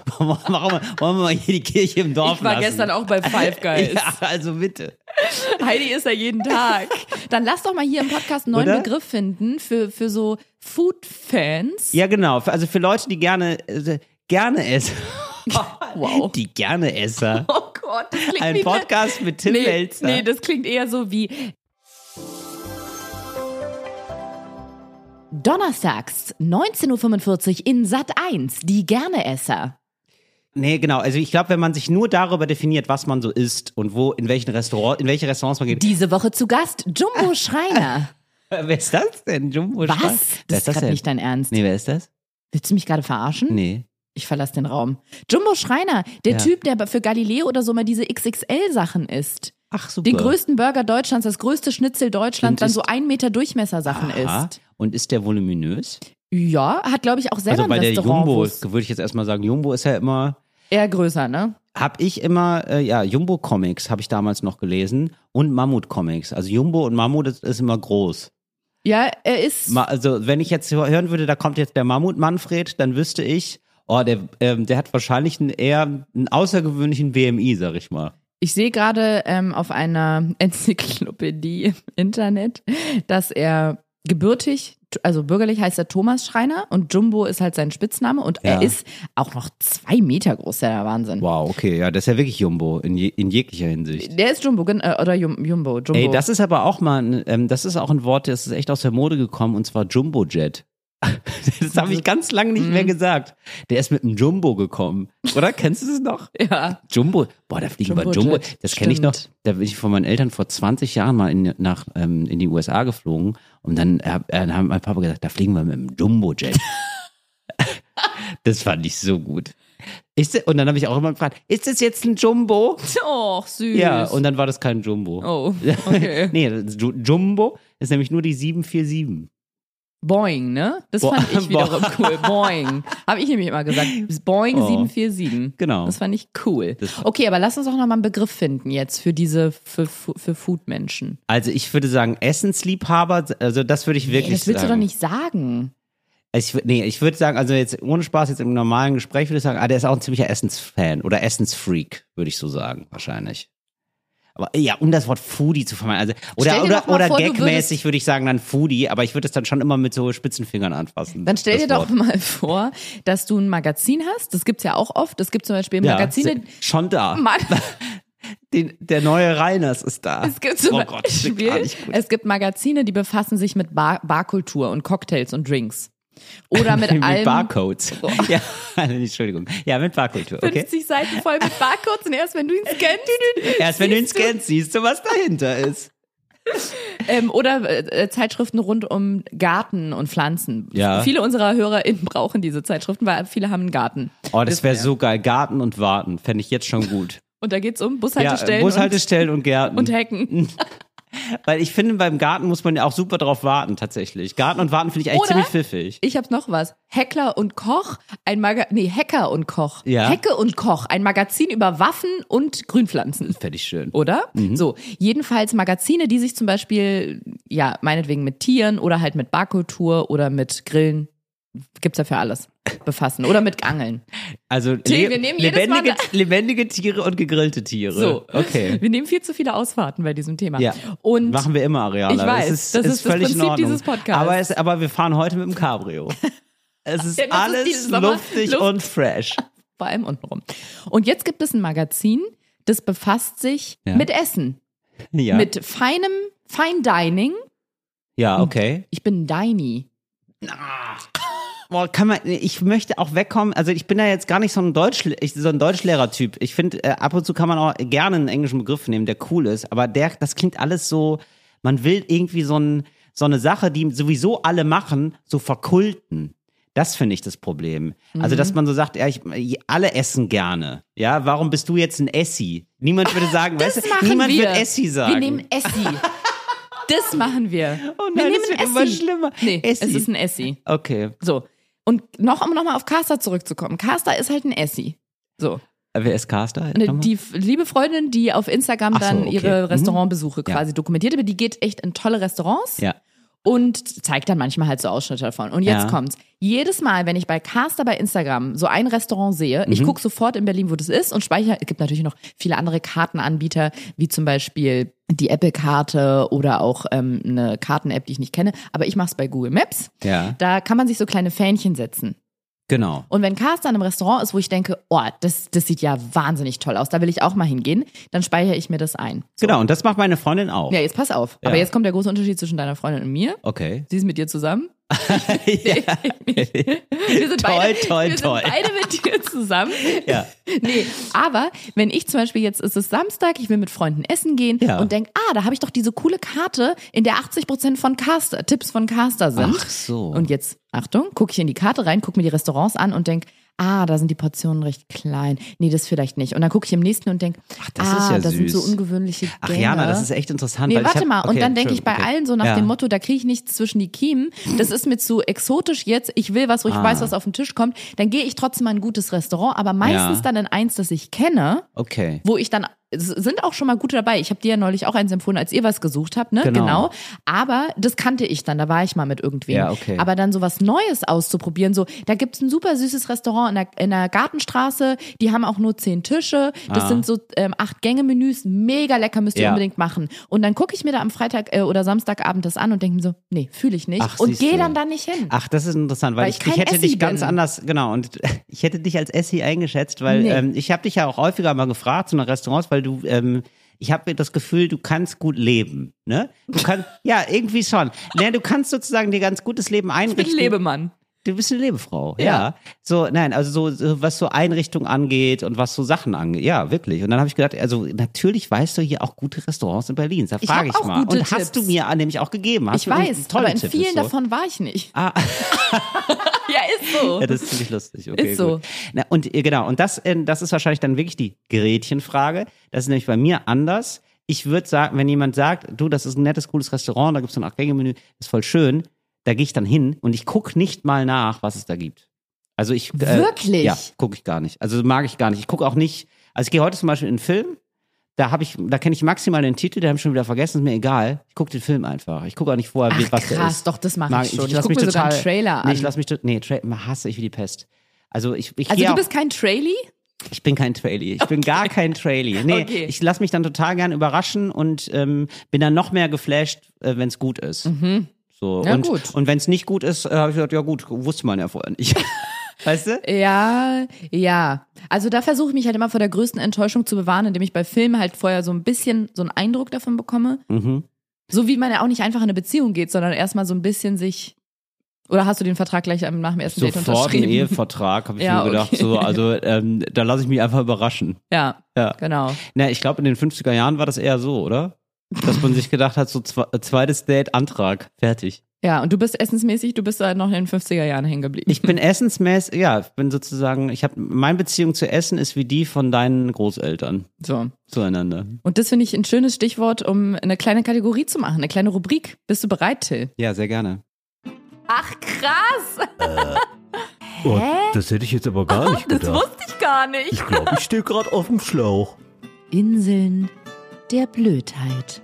wir mal hier die Kirche im Dorf lassen. Ich war gestern auch bei Five Guys. Ja, also bitte. Heidi ist ja jeden Tag. Dann lass doch mal hier im Podcast einen neuen Begriff finden für so Food-Fans. Ja, genau. Also für Leute, die gerne essen. Wow. Die Gerne-Esser. Oh Gott, das klingt ein wie Podcast mit Tim Melzer. Nee, das klingt eher so wie Donnerstags, 19:45 Uhr in Sat.1, die Gerne-Esser. Nee, genau. Also ich glaube, wenn man sich nur darüber definiert, was man so isst und in welche Restaurants man geht. Diese Woche zu Gast Jumbo Schreiner. Wer ist das denn? Jumbo Schreiner? Was? Das ist gerade nicht dein Ernst. Nee, wer ist das? Willst du mich gerade verarschen? Nee. Ich verlasse den Raum. Jumbo Schreiner, der Typ, der für Galileo oder so mal diese XXL-Sachen isst. Ach, super. Den größten Burger Deutschlands, das größte Schnitzel Deutschlands, dann so 1 Meter Durchmesser-Sachen isst. Und ist der voluminös? Ja, hat, glaube ich, auch selber ein Restaurant. Also bei der Jumbo, würde ich jetzt erstmal sagen, Jumbo ist ja immer... Eher größer, ne? Hab ich immer, Jumbo-Comics habe ich damals noch gelesen und Mammut-Comics. Also Jumbo und Mammut ist immer groß. Ja, er ist... Also wenn ich jetzt hören würde, da kommt jetzt der Mammut-Manfred, dann wüsste ich, der hat wahrscheinlich einen außergewöhnlichen BMI, sag ich mal. Ich sehe gerade auf einer Enzyklopädie im Internet, dass er gebürtig, also bürgerlich heißt er Thomas Schreiner und Jumbo ist halt sein Spitzname und er ist auch noch 2 Meter groß, der Wahnsinn. Wow, okay, ja, das ist ja wirklich Jumbo in jeglicher Hinsicht. Der ist Jumbo, oder Jumbo. Ey, das ist aber auch mal, das ist auch ein Wort, das ist echt aus der Mode gekommen und zwar Jumbo-Jet. Das habe ich ganz lange nicht mehr gesagt. Der ist mit einem Jumbo gekommen. Oder? Kennst du das noch? Ja. Jumbo. Boah, da fliegen wir Jumbo. Das kenne ich noch. Da bin ich von meinen Eltern vor 20 Jahren mal in die USA geflogen. Und dann haben mein Papa gesagt, da fliegen wir mit einem Jumbo-Jet. Das fand ich so gut. Und dann habe ich auch immer gefragt, ist das jetzt ein Jumbo? Oh, süß. Ja, und dann war das kein Jumbo. Oh, okay. Nee, Jumbo ist nämlich nur die 747. Boeing, ne? Das fand ich wiederum cool. Boeing. Habe ich nämlich immer gesagt. Boeing 747. Genau. Das fand ich cool. Okay, aber lass uns auch noch mal einen Begriff finden jetzt für für Food-Menschen. Also ich würde sagen Essensliebhaber, also das würde ich wirklich sagen. Das willst du doch nicht sagen. Ich würde sagen, also jetzt ohne Spaß, jetzt im normalen Gespräch würde ich sagen, der ist auch ein ziemlicher Essensfan oder Essensfreak, würde ich so sagen, wahrscheinlich. Aber ja, um das Wort Foodie zu vermeiden. Also, oder gagmäßig würde ich sagen dann Foodie, aber ich würde es dann schon immer mit so Spitzenfingern anfassen. Dann stell dir doch mal vor, dass du ein Magazin hast. Das gibt's ja auch oft. Es gibt zum Beispiel Magazine. Schon da. Der neue Reiners ist da. Es gibt zum Gott, das ist gar nicht gut. Es gibt Magazine, die befassen sich mit Barkultur und Cocktails und Drinks. Oder mit allem. Barcodes. Ja, Entschuldigung. Ja, mit Barkultur, okay. 50 Seiten voll mit Barcodes und erst wenn du ihn scannst. Erst wenn du ihn scannst, siehst du, was dahinter ist. Oder Zeitschriften rund um Garten und Pflanzen. Ja. Viele unserer HörerInnen brauchen diese Zeitschriften, weil viele haben einen Garten. Oh, das wäre so geil. Garten und Warten, fände ich jetzt schon gut. Und da geht's um Bushaltestellen, Bushaltestellen und Gärten. und Hecken. Weil ich finde, beim Garten muss man ja auch super drauf warten, tatsächlich. Garten und Warten finde ich eigentlich ziemlich pfiffig. Ich habe noch was. Hacker und Koch, Hacker und Koch. Ja. Hecke und Koch, ein Magazin über Waffen und Grünpflanzen. Fände ich schön. Oder? So, jedenfalls Magazine, die sich zum Beispiel, ja, meinetwegen mit Tieren oder halt mit Barkultur oder mit Grillen, gibt's ja für alles, befassen. Oder mit Angeln. Also wir nehmen jedes Mal lebendige Tiere und gegrillte Tiere. So, okay. Wir nehmen viel zu viele Ausfahrten bei diesem Thema. Ja. Und machen wir immer, Ariana. Ich weiß, das ist völlig das in Prinzip Ordnung. dieses Podcasts. Aber wir fahren heute mit dem Cabrio. Es ist Ja, das alles ist luftig und fresh. Vor allem untenrum. Und jetzt gibt es ein Magazin, das befasst sich mit Essen. Ja. Mit Fine Dining. Ja, okay. Ich bin Dini. Boah, ich möchte auch wegkommen, also ich bin da jetzt gar nicht so ein Deutschlehrer-Typ. Ich finde, ab und zu kann man auch gerne einen englischen Begriff nehmen, der cool ist, aber das klingt alles so, man will irgendwie so eine Sache, die sowieso alle machen, so verkulten. Das finde ich das Problem. Also, dass man so sagt, ja, alle essen gerne. Ja, warum bist du jetzt ein Essi? Niemand würde sagen, niemand wird Essi sagen. Wir nehmen Essi. Das machen wir. Oh nein, wir nehmen das wird Essi. immer schlimmer. Nee, Essi. es ist ein Essi. Okay. So. Und um nochmal auf Caster zurückzukommen. Caster ist halt ein Essi. So. Wer ist Caster? Die liebe Freundin, die auf Instagram dann okay. ihre Restaurantbesuche quasi dokumentiert, aber die geht echt in tolle Restaurants. Ja. Und zeigt dann manchmal halt so Ausschnitte davon. Und jetzt kommt's. Jedes Mal, wenn ich bei Caster bei Instagram so ein Restaurant sehe, ich gucke sofort in Berlin, wo das ist und speichere. Es gibt natürlich noch viele andere Kartenanbieter, wie zum Beispiel die Apple-Karte oder auch eine Karten-App, die ich nicht kenne. Aber ich mache es bei Google Maps. Ja. Da kann man sich so kleine Fähnchen setzen. Genau. Und wenn Caster in einem Restaurant ist, wo ich denke, oh, das sieht ja wahnsinnig toll aus, da will ich auch mal hingehen, dann speichere ich mir das ein. So. Genau, und das macht meine Freundin auch. Ja, jetzt pass auf. Ja. Aber jetzt kommt der große Unterschied zwischen deiner Freundin und mir. Okay. Sie ist mit dir zusammen. Ja. Wir sind Toll. beide mit dir zusammen. Ja. Nee, aber wenn ich zum Beispiel jetzt, ist es Samstag, ich will mit Freunden essen gehen und denke, da habe ich doch diese coole Karte, in der 80% von Caster, Tipps von Caster sind. Ach so. Und jetzt, Achtung, gucke ich in die Karte rein, gucke mir die Restaurants an und denke, da sind die Portionen recht klein. Nee, das vielleicht nicht. Und dann gucke ich im nächsten und denke, das ist ja das sind so süß. ungewöhnliche Gänge. Ach Jana, das ist echt interessant. Nee, weil warte mal. Und dann denke ich bei okay. allen so nach dem Motto, da kriege ich nichts zwischen die Kiemen. Das ist mir zu exotisch jetzt. Ich will was, wo ich weiß, was auf den Tisch kommt. Dann gehe ich trotzdem mal in ein gutes Restaurant, aber meistens dann in eins, das ich kenne, wo ich dann, es sind auch schon mal gute dabei. Ich habe dir ja neulich auch eins empfohlen, als ihr was gesucht habt, ne? Genau. Aber das kannte ich dann, da war ich mal mit irgendwem. Ja, okay. Aber dann so was Neues auszuprobieren, so, da gibt's ein super süßes Restaurant in der Gartenstraße, die haben auch nur 10 Tische, das sind so 8-Gänge-Menüs, mega lecker, müsst ihr unbedingt machen. Und dann gucke ich mir da am Freitag oder Samstagabend das an und denke mir so, nee, fühle ich nicht. Und gehe dann da nicht hin. Ach, das ist interessant, weil ich hätte Essi dich ganz bin. anders, genau, und ich hätte dich als Essi eingeschätzt, weil ich habe dich ja auch häufiger mal gefragt zu so Restaurants, weil du, ich habe das Gefühl, du kannst gut leben, ne? Du kannst, ja, irgendwie schon. Ne, du kannst sozusagen dir ganz gutes Leben einrichten. Ich bin Lebemann. Du bist eine Lebefrau, ja. So, nein, also so was so Einrichtung angeht und was so Sachen angeht, ja, wirklich. Und dann habe ich gedacht, also natürlich weißt du hier auch gute Restaurants in Berlin. Da frage ich mal. Und Tipps. Hast du mir nämlich auch gegeben. Hast Ich weiß, aber in Tipps, vielen so. davon war ich nicht. Ah. Ja, ist so. Ja, das ist ziemlich lustig. Okay, Ist so. Gut. Na, und genau, und das ist wahrscheinlich dann wirklich die Gretchenfrage. Das ist nämlich bei mir anders. Ich würde sagen, wenn jemand sagt, du, das ist ein nettes, cooles Restaurant, da gibt's so ein 8-Gänge-Menü, ist voll schön, da gehe ich dann hin und ich gucke nicht mal nach, was es da gibt. Also ich Wirklich? Ja, gucke ich gar nicht. Also mag ich gar nicht. Ich gucke auch nicht, also ich gehe heute zum Beispiel in einen Film, da kenne ich maximal den Titel, den habe ich schon wieder vergessen, ist mir egal. Ich gucke den Film einfach. Ich gucke auch nicht vorher, was der ist. Krass, doch, das mache ich schon. Ich lass gucke mich mir sogar total- einen Trailer an. Nee, ich lass mich, hasse ich wie die Pest. Also ich Also gehe du auch, bist kein Trailie? ich bin kein Trailie. Ich bin gar kein Trailie. Nee, Okay. ich lasse mich dann total gern überraschen und bin dann noch mehr geflasht, wenn es gut ist. So, Ja, und gut. und wenn es nicht gut ist, habe ich gesagt, ja gut, wusste man ja vorher nicht. Weißt du? Ja. Also da versuche ich mich halt immer vor der größten Enttäuschung zu bewahren, indem ich bei Filmen halt vorher so ein bisschen so einen Eindruck davon bekomme. Mhm. So wie man ja auch nicht einfach in eine Beziehung geht, sondern erstmal so ein bisschen sich. Oder hast du den Vertrag gleich nach dem ersten Date Sofort unterschrieben? einen Ehevertrag, habe ich Ja, mir gedacht. okay. So, also da lasse ich mich einfach überraschen. Ja, Ja. genau. Na, ich glaube, in den 50er Jahren war das eher so, oder? Dass man sich gedacht hat, so zweites Date, Antrag, fertig. Ja, und du bist essensmäßig, du bist da noch in den 50er Jahren hängen geblieben. Ich bin essensmäßig, ja, ich bin sozusagen, meine Beziehung zu Essen ist wie die von deinen Großeltern So. zueinander. Und das finde ich ein schönes Stichwort, um eine kleine Kategorie zu machen, eine kleine Rubrik. Bist du bereit, Till? Ja, sehr gerne. Ach, krass! Oh, das hätte ich jetzt aber gar nicht Das gedacht. wusste ich gar nicht. Ich glaube, ich stehe gerade auf dem Schlauch. Inseln der Blödheit.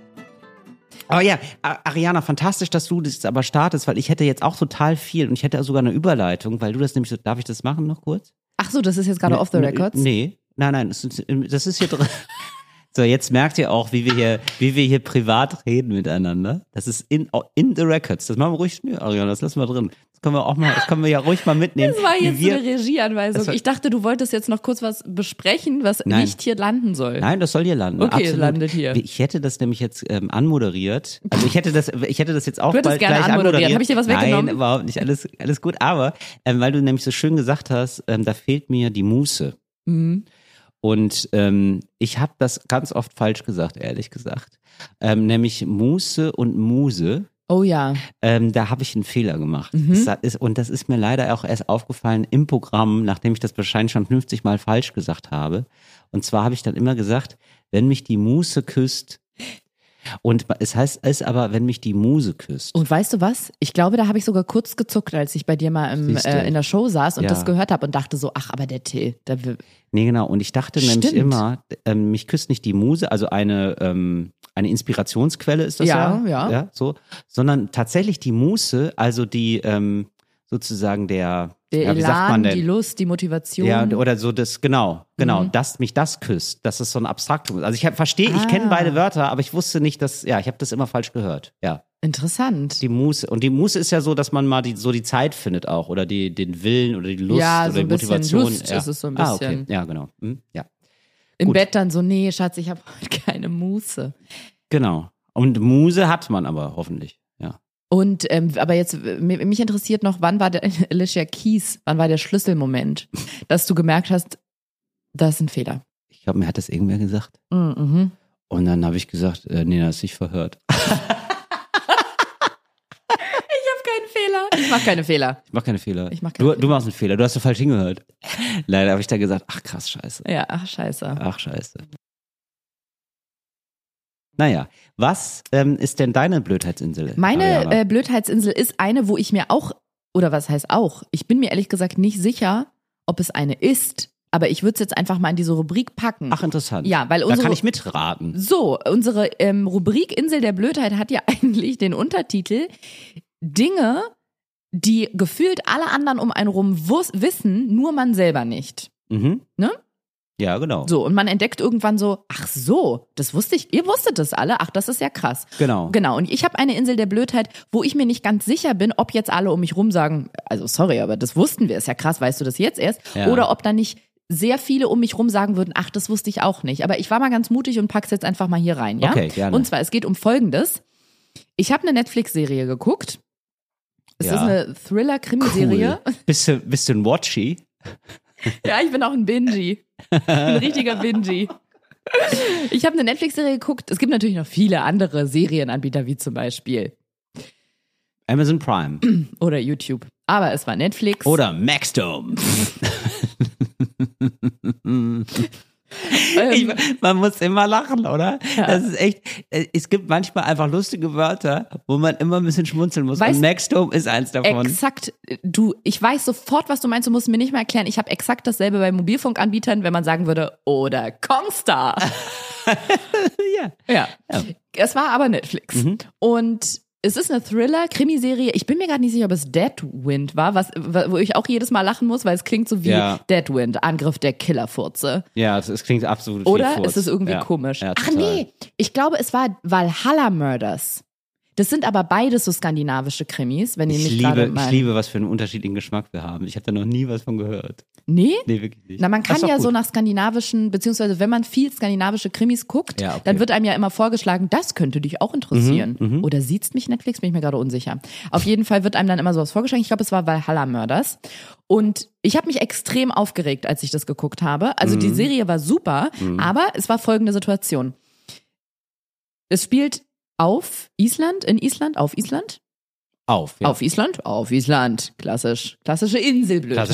Aber ja, Ariana, fantastisch, dass du das aber startest, weil ich hätte jetzt auch total viel und ich hätte sogar eine Überleitung, weil du das nämlich so, darf ich das machen noch kurz? Ach so, das ist jetzt gerade off the records? Nee, nein, das ist hier drin. So, jetzt merkt ihr auch, wie wir hier privat reden miteinander. Das ist in the records. Das machen wir ruhig, Ariana, das lassen wir drin. Das können wir ja ruhig mal mitnehmen. Das war jetzt wie so eine Regieanweisung. Ich dachte, du wolltest jetzt noch kurz was besprechen, was Nein. nicht hier landen soll. Nein, das soll hier landen. Okay, Absolut. landet hier. Ich hätte das nämlich jetzt anmoderiert. Also ich hätte das jetzt auch Du hättest bald gerne gleich anmoderiert. Habe ich dir was weggenommen? Nein, überhaupt nicht. Alles gut. Aber weil du nämlich so schön gesagt hast, da fehlt mir die Muße. Mhm. Und ich habe das ganz oft falsch gesagt, ehrlich gesagt. Nämlich Muße und Muse. Oh ja. Da habe ich einen Fehler gemacht. Das ist mir leider auch erst aufgefallen im Programm, nachdem ich das wahrscheinlich schon 50 Mal falsch gesagt habe. Und zwar habe ich dann immer gesagt, wenn mich die Muße küsst. Und es heißt es aber, wenn mich die Muse küsst. Und weißt du was? Ich glaube, da habe ich sogar kurz gezuckt, als ich bei dir mal in der Show saß und Ja. das gehört habe und dachte so, ach, aber der Till, Nee, genau. Und ich dachte nämlich Stimmt. immer, mich küsst nicht die Muse, also eine Inspirationsquelle ist das Ja. so, sondern tatsächlich die Muße, also die sozusagen der wie sagt Elan, man denn? die Lust, die Motivation. Ja, oder so das, genau, dass mich das küsst. Das ist so ein Abstraktum. Also ich kenne beide Wörter, aber ich wusste nicht, ich habe das immer falsch gehört. Ja. Interessant. Die Muße. Und die Muße ist ja so, dass man mal die Zeit findet auch oder den Willen oder die Lust Ja, oder so die ein bisschen Motivation. Lust ist es so ein Ah, okay. bisschen. Ja, genau. Ja. Im gut. Bett dann so, nee, Schatz, ich habe heute keine Muße. Genau. Und Muse hat man aber hoffentlich. Ja. Und aber jetzt, mich interessiert noch, wann war der Alicia Keys, wann war der Schlüsselmoment, dass du gemerkt hast, das ist ein Fehler. Ich glaube, mir hat das irgendwer gesagt. Mhm. Und dann habe ich gesagt, nee, das ist nicht verhört. Ich mache keine Fehler. Ich mache keine Fehler. Ich mach keine Fehler. Du machst einen Fehler, du hast so falsch hingehört. Leider habe ich da gesagt, ach krass, scheiße. Ja, ach scheiße. Ach scheiße. Naja, was ist denn deine Blödheitsinsel? Meine Ariana? Blödheitsinsel ist eine, wo ich mir auch, oder was heißt auch, ich bin mir ehrlich gesagt nicht sicher, ob es eine ist, aber ich würde es jetzt einfach mal in diese Rubrik packen. Ach, interessant. Ja, weil da unsere, kann ich mitraten. So, unsere Rubrik Insel der Blödheit hat ja eigentlich den Untertitel Dinge, die gefühlt alle anderen um einen rum wissen, nur man selber nicht. Mhm. Ne? Ja, genau. So, und man entdeckt irgendwann so, ach so, das wusste ich, ihr wusstet das alle, ach, das ist ja krass. Genau. Genau, und ich habe eine Insel der Blödheit, wo ich mir nicht ganz sicher bin, ob jetzt alle um mich rum sagen, also sorry, aber das wussten wir, ist ja krass, weißt du das jetzt erst? Ja. Oder ob da nicht sehr viele um mich rum sagen würden, ach, das wusste ich auch nicht. Aber ich war mal ganz mutig und pack's jetzt einfach mal hier rein, ja? Okay, gerne. Und zwar, es geht um Folgendes. Ich habe eine Netflix-Serie geguckt. Es Ja. ist eine Thriller-Krimiserie. Cool. Bist du ein Watchy? Ja, ich bin auch ein Bingy. Ein richtiger Bingy. Ich habe eine Netflix-Serie geguckt. Es gibt natürlich noch viele andere Serienanbieter, wie zum Beispiel Amazon Prime. oder YouTube. Aber es war Netflix. Oder Maxdome. Man muss immer lachen, oder? Ja. Das ist echt, es gibt manchmal einfach lustige Wörter, wo man immer ein bisschen schmunzeln muss. Weißt- Und Maxdome ist eins davon. Exakt, ich weiß sofort, was du meinst, du musst mir nicht mal erklären. Ich habe exakt dasselbe bei Mobilfunkanbietern, wenn man sagen würde, oder Kongstar. Ja. Ja. Es war aber Netflix. Und es ist eine Thriller-Krimiserie. Ich bin mir gerade nicht sicher, ob es Deadwind war, wo ich auch jedes Mal lachen muss, weil es klingt so wie Ja. Deadwind, Angriff der Killerfurze. Ja, es klingt absolut Oder wie Furz. ist es irgendwie Ja. komisch? Ja, Ach total. nee, ich glaube, es war Valhalla Murders. Das sind aber beides so skandinavische Krimis, wenn ihr Ich nicht gerade ich liebe, was für einen unterschiedlichen Geschmack wir haben. Ich habe da noch nie was von gehört. Nee? Nee, wirklich nicht. Na, man kann Das ist doch ja gut. so nach skandinavischen, beziehungsweise wenn man viel skandinavische Krimis guckt, Ja, okay. dann wird einem ja immer vorgeschlagen, das könnte dich auch interessieren. Oder sieht's mich Netflix? Bin ich mir gerade unsicher. Auf jeden Fall wird einem dann immer sowas vorgeschlagen. Ich glaube, es war Valhalla Murders. Und ich habe mich extrem aufgeregt, als ich das geguckt habe. Also die Serie war super, aber es war folgende Situation. Es spielt auf Island. Auf, ja. Auf Island. Klassische Inselblödheit.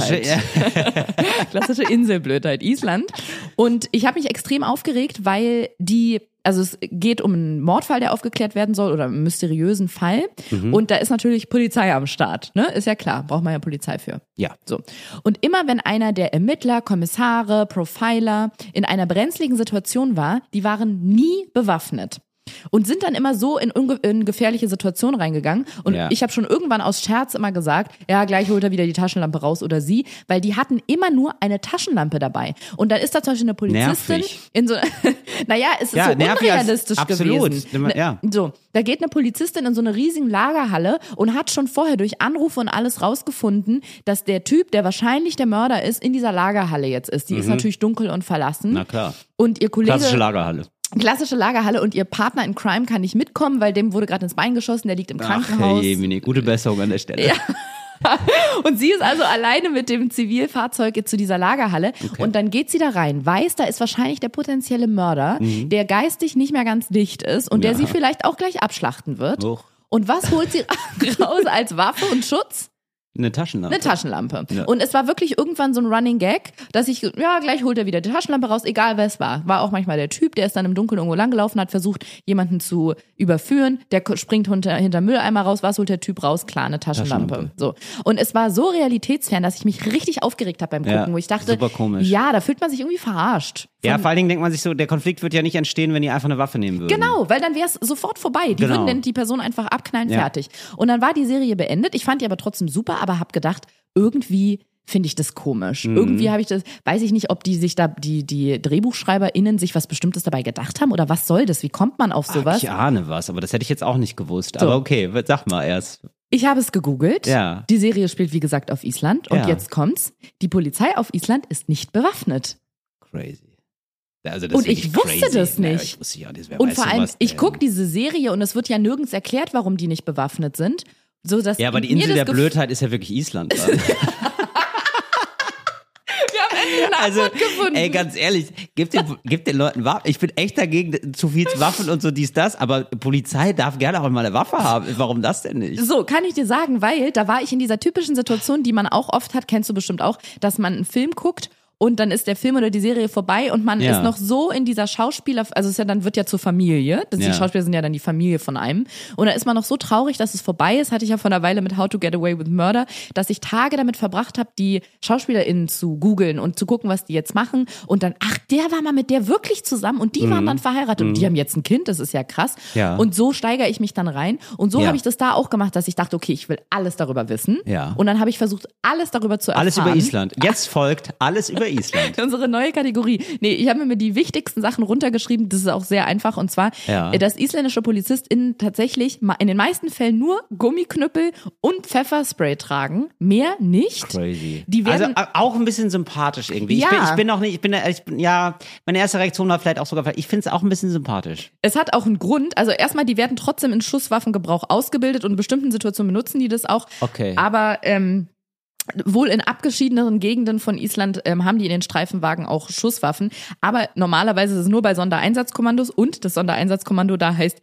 Klassische Inselblödheit, Island. Und ich habe mich extrem aufgeregt, weil also es geht um einen Mordfall, der aufgeklärt werden soll oder einen mysteriösen Fall. Und da ist natürlich Polizei am Start, ne? Ist ja klar, braucht man ja Polizei für. Ja. So. Und immer wenn einer der Ermittler, Kommissare, Profiler in einer brenzligen Situation war, die waren nie bewaffnet. Und sind dann immer so in gefährliche Situationen reingegangen. Und Ja. ich habe schon irgendwann aus Scherz immer gesagt, ja, gleich holt er wieder die Taschenlampe raus oder sie, weil die hatten immer nur eine Taschenlampe dabei. Und dann ist da zum Beispiel eine Polizistin Nervig. in so, naja, es ist Ja, so nervig als- unrealistisch absolut. gewesen. Ja. So, da geht eine Polizistin in so eine riesige Lagerhalle und hat schon vorher durch Anrufe und alles rausgefunden, dass der Typ, der wahrscheinlich der Mörder ist, in dieser Lagerhalle jetzt ist. Die ist natürlich dunkel und verlassen. Na klar. Und ihr Kollege... Klassische Lagerhalle. Und ihr Partner in Crime kann nicht mitkommen, weil dem wurde gerade ins Bein geschossen, der liegt im Krankenhaus. Ach, hey, Jemine, gute Besserung an der Stelle. Ja. Und sie ist also alleine mit dem Zivilfahrzeug zu dieser Lagerhalle und dann geht sie da rein, weiß, da ist wahrscheinlich der potenzielle Mörder, der geistig nicht mehr ganz dicht ist und der sie vielleicht auch gleich abschlachten wird. Huch. Und was holt sie raus als Waffe und Schutz? Eine Taschenlampe. Eine Taschenlampe. Ja. Und es war wirklich irgendwann so ein Running Gag, dass ich, ja, gleich holt er wieder die Taschenlampe raus, egal wer es war. War auch manchmal der Typ, der ist dann im Dunkeln irgendwo langgelaufen, hat versucht, jemanden zu überführen, der springt hinter Mülleimer raus, was holt der Typ raus? Klar, eine Taschenlampe. So. Und es war so realitätsfern, dass ich mich richtig aufgeregt habe beim Gucken, Ja, wo ich dachte, super komisch. ja, da fühlt man sich irgendwie verarscht. Ja, vor allen Dingen denkt man sich so, der Konflikt wird ja nicht entstehen, wenn die einfach eine Waffe nehmen würden. Genau, weil dann wäre es sofort vorbei. Die Genau. würden dann die Person einfach abknallen, Ja. fertig. Und dann war die Serie beendet. Ich fand die aber trotzdem super, aber habe gedacht, irgendwie finde ich das komisch. Irgendwie habe ich das, weiß ich nicht, ob die sich da, die DrehbuchschreiberInnen sich was Bestimmtes dabei gedacht haben oder was soll das? Wie kommt man auf sowas? Ich ahne was, aber das hätte ich jetzt auch nicht gewusst. So. Aber okay, sag mal erst. Ich habe es gegoogelt. Ja. Die Serie spielt, wie gesagt, auf Island. Und Ja. jetzt kommt's. Die Polizei auf Island ist nicht bewaffnet. Crazy. Also das Und ist ich wirklich wusste crazy. das nicht. Ja, ich wusste ja nicht, wer Und weiß vor allem, sowas ich denn? gucke diese Serie und es wird ja nirgends erklärt, warum die nicht bewaffnet sind. So, dass Ja, aber die mir Insel das der Blödheit ist ja wirklich Island. Dann. Wir haben endlich eine Also, Antwort gefunden. ey, ganz ehrlich, gib den Leuten Waffen. Ich bin echt dagegen, zu viel Waffen und so dies, das, aber Polizei darf gerne auch mal eine Waffe haben. Warum das denn nicht? So, kann ich dir sagen, weil da war ich in dieser typischen Situation, die man auch oft hat, kennst du bestimmt auch, dass man einen Film guckt und dann ist der Film oder die Serie vorbei und man Ja. ist noch so in dieser Schauspieler, also es ist ja dann wird ja zur Familie, die Ja. Schauspieler sind ja dann die Familie von einem und da ist man noch so traurig, dass es vorbei ist, hatte ich ja vor einer Weile mit How to Get Away with Murder, dass ich Tage damit verbracht habe, die SchauspielerInnen zu googeln und zu gucken, was die jetzt machen und dann, ach, der war mal mit der wirklich zusammen und die waren dann verheiratet und die haben jetzt ein Kind, das ist ja krass Ja. und so steigere ich mich dann rein und so Ja. habe ich das da auch gemacht, dass ich dachte, okay, ich will alles darüber wissen Ja. und dann habe ich versucht, alles darüber zu erfahren. Alles über Island. Jetzt folgt alles über Island. Unsere neue Kategorie. Nee, ich habe mir die wichtigsten Sachen runtergeschrieben. Das ist auch sehr einfach. Und zwar, Ja. dass isländische PolizistInnen tatsächlich in den meisten Fällen nur Gummiknüppel und Pfefferspray tragen. Mehr nicht. Crazy. Die Also werden, auch ein bisschen sympathisch irgendwie. Ja. Ich bin auch nicht, ja, meine erste Reaktion war vielleicht auch sogar, ich finde es auch ein bisschen sympathisch. es hat auch einen Grund. Also erstmal, die werden trotzdem in Schusswaffengebrauch ausgebildet und in bestimmten Situationen benutzen die das auch. Okay. Aber wohl in abgeschiedeneren Gegenden von Island haben die in den Streifenwagen auch Schusswaffen. Aber normalerweise ist es nur bei Sondereinsatzkommandos und das Sondereinsatzkommando da heißt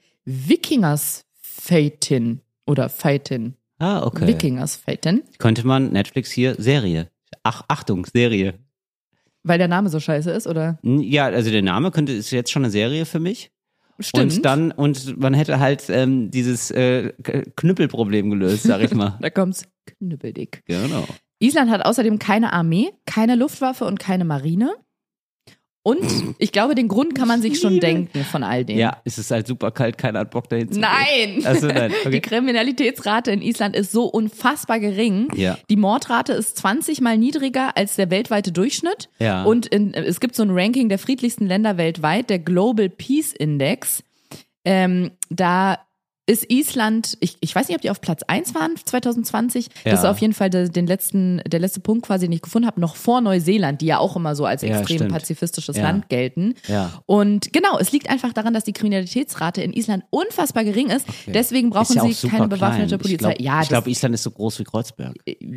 Vikingersfeitin oder Feitin. Ah, okay. Vikingersfeitin, Könnte man Netflix hier Serie. Achtung, Serie. weil der Name so scheiße ist, oder? Ja, also der Name ist jetzt schon eine Serie für mich. Stimmt. Und man hätte halt dieses Knüppelproblem gelöst, sag ich mal. Da kommt's knüppeldick. Genau. Island hat außerdem keine Armee, keine Luftwaffe und keine Marine. Und ich glaube, den Grund kann man sich schon denken von all dem. Ja, es ist halt super kalt, keiner hat Bock dahin zu gehen. Nein! Achso, nein. Die Okay. Kriminalitätsrate in Island ist so unfassbar gering. Ja. Die Mordrate ist 20 mal niedriger als der weltweite Durchschnitt. Ja. Und es gibt so ein Ranking der friedlichsten Länder weltweit, der Global Peace Index. Da ist Island, ich weiß nicht, ob die auf Platz 1 waren 2020. Ja. Das ist auf jeden Fall der letzte Punkt quasi, den ich gefunden habe, noch vor Neuseeland, die ja auch immer so als extrem stimmt. pazifistisches Ja. Land gelten. Ja. Und genau, es liegt einfach daran, dass die Kriminalitätsrate in Island unfassbar gering ist. Deswegen Ist brauchen ja auch sie super keine bewaffnete klein. Polizei. Ich glaube, Island ist so groß wie Kreuzberg.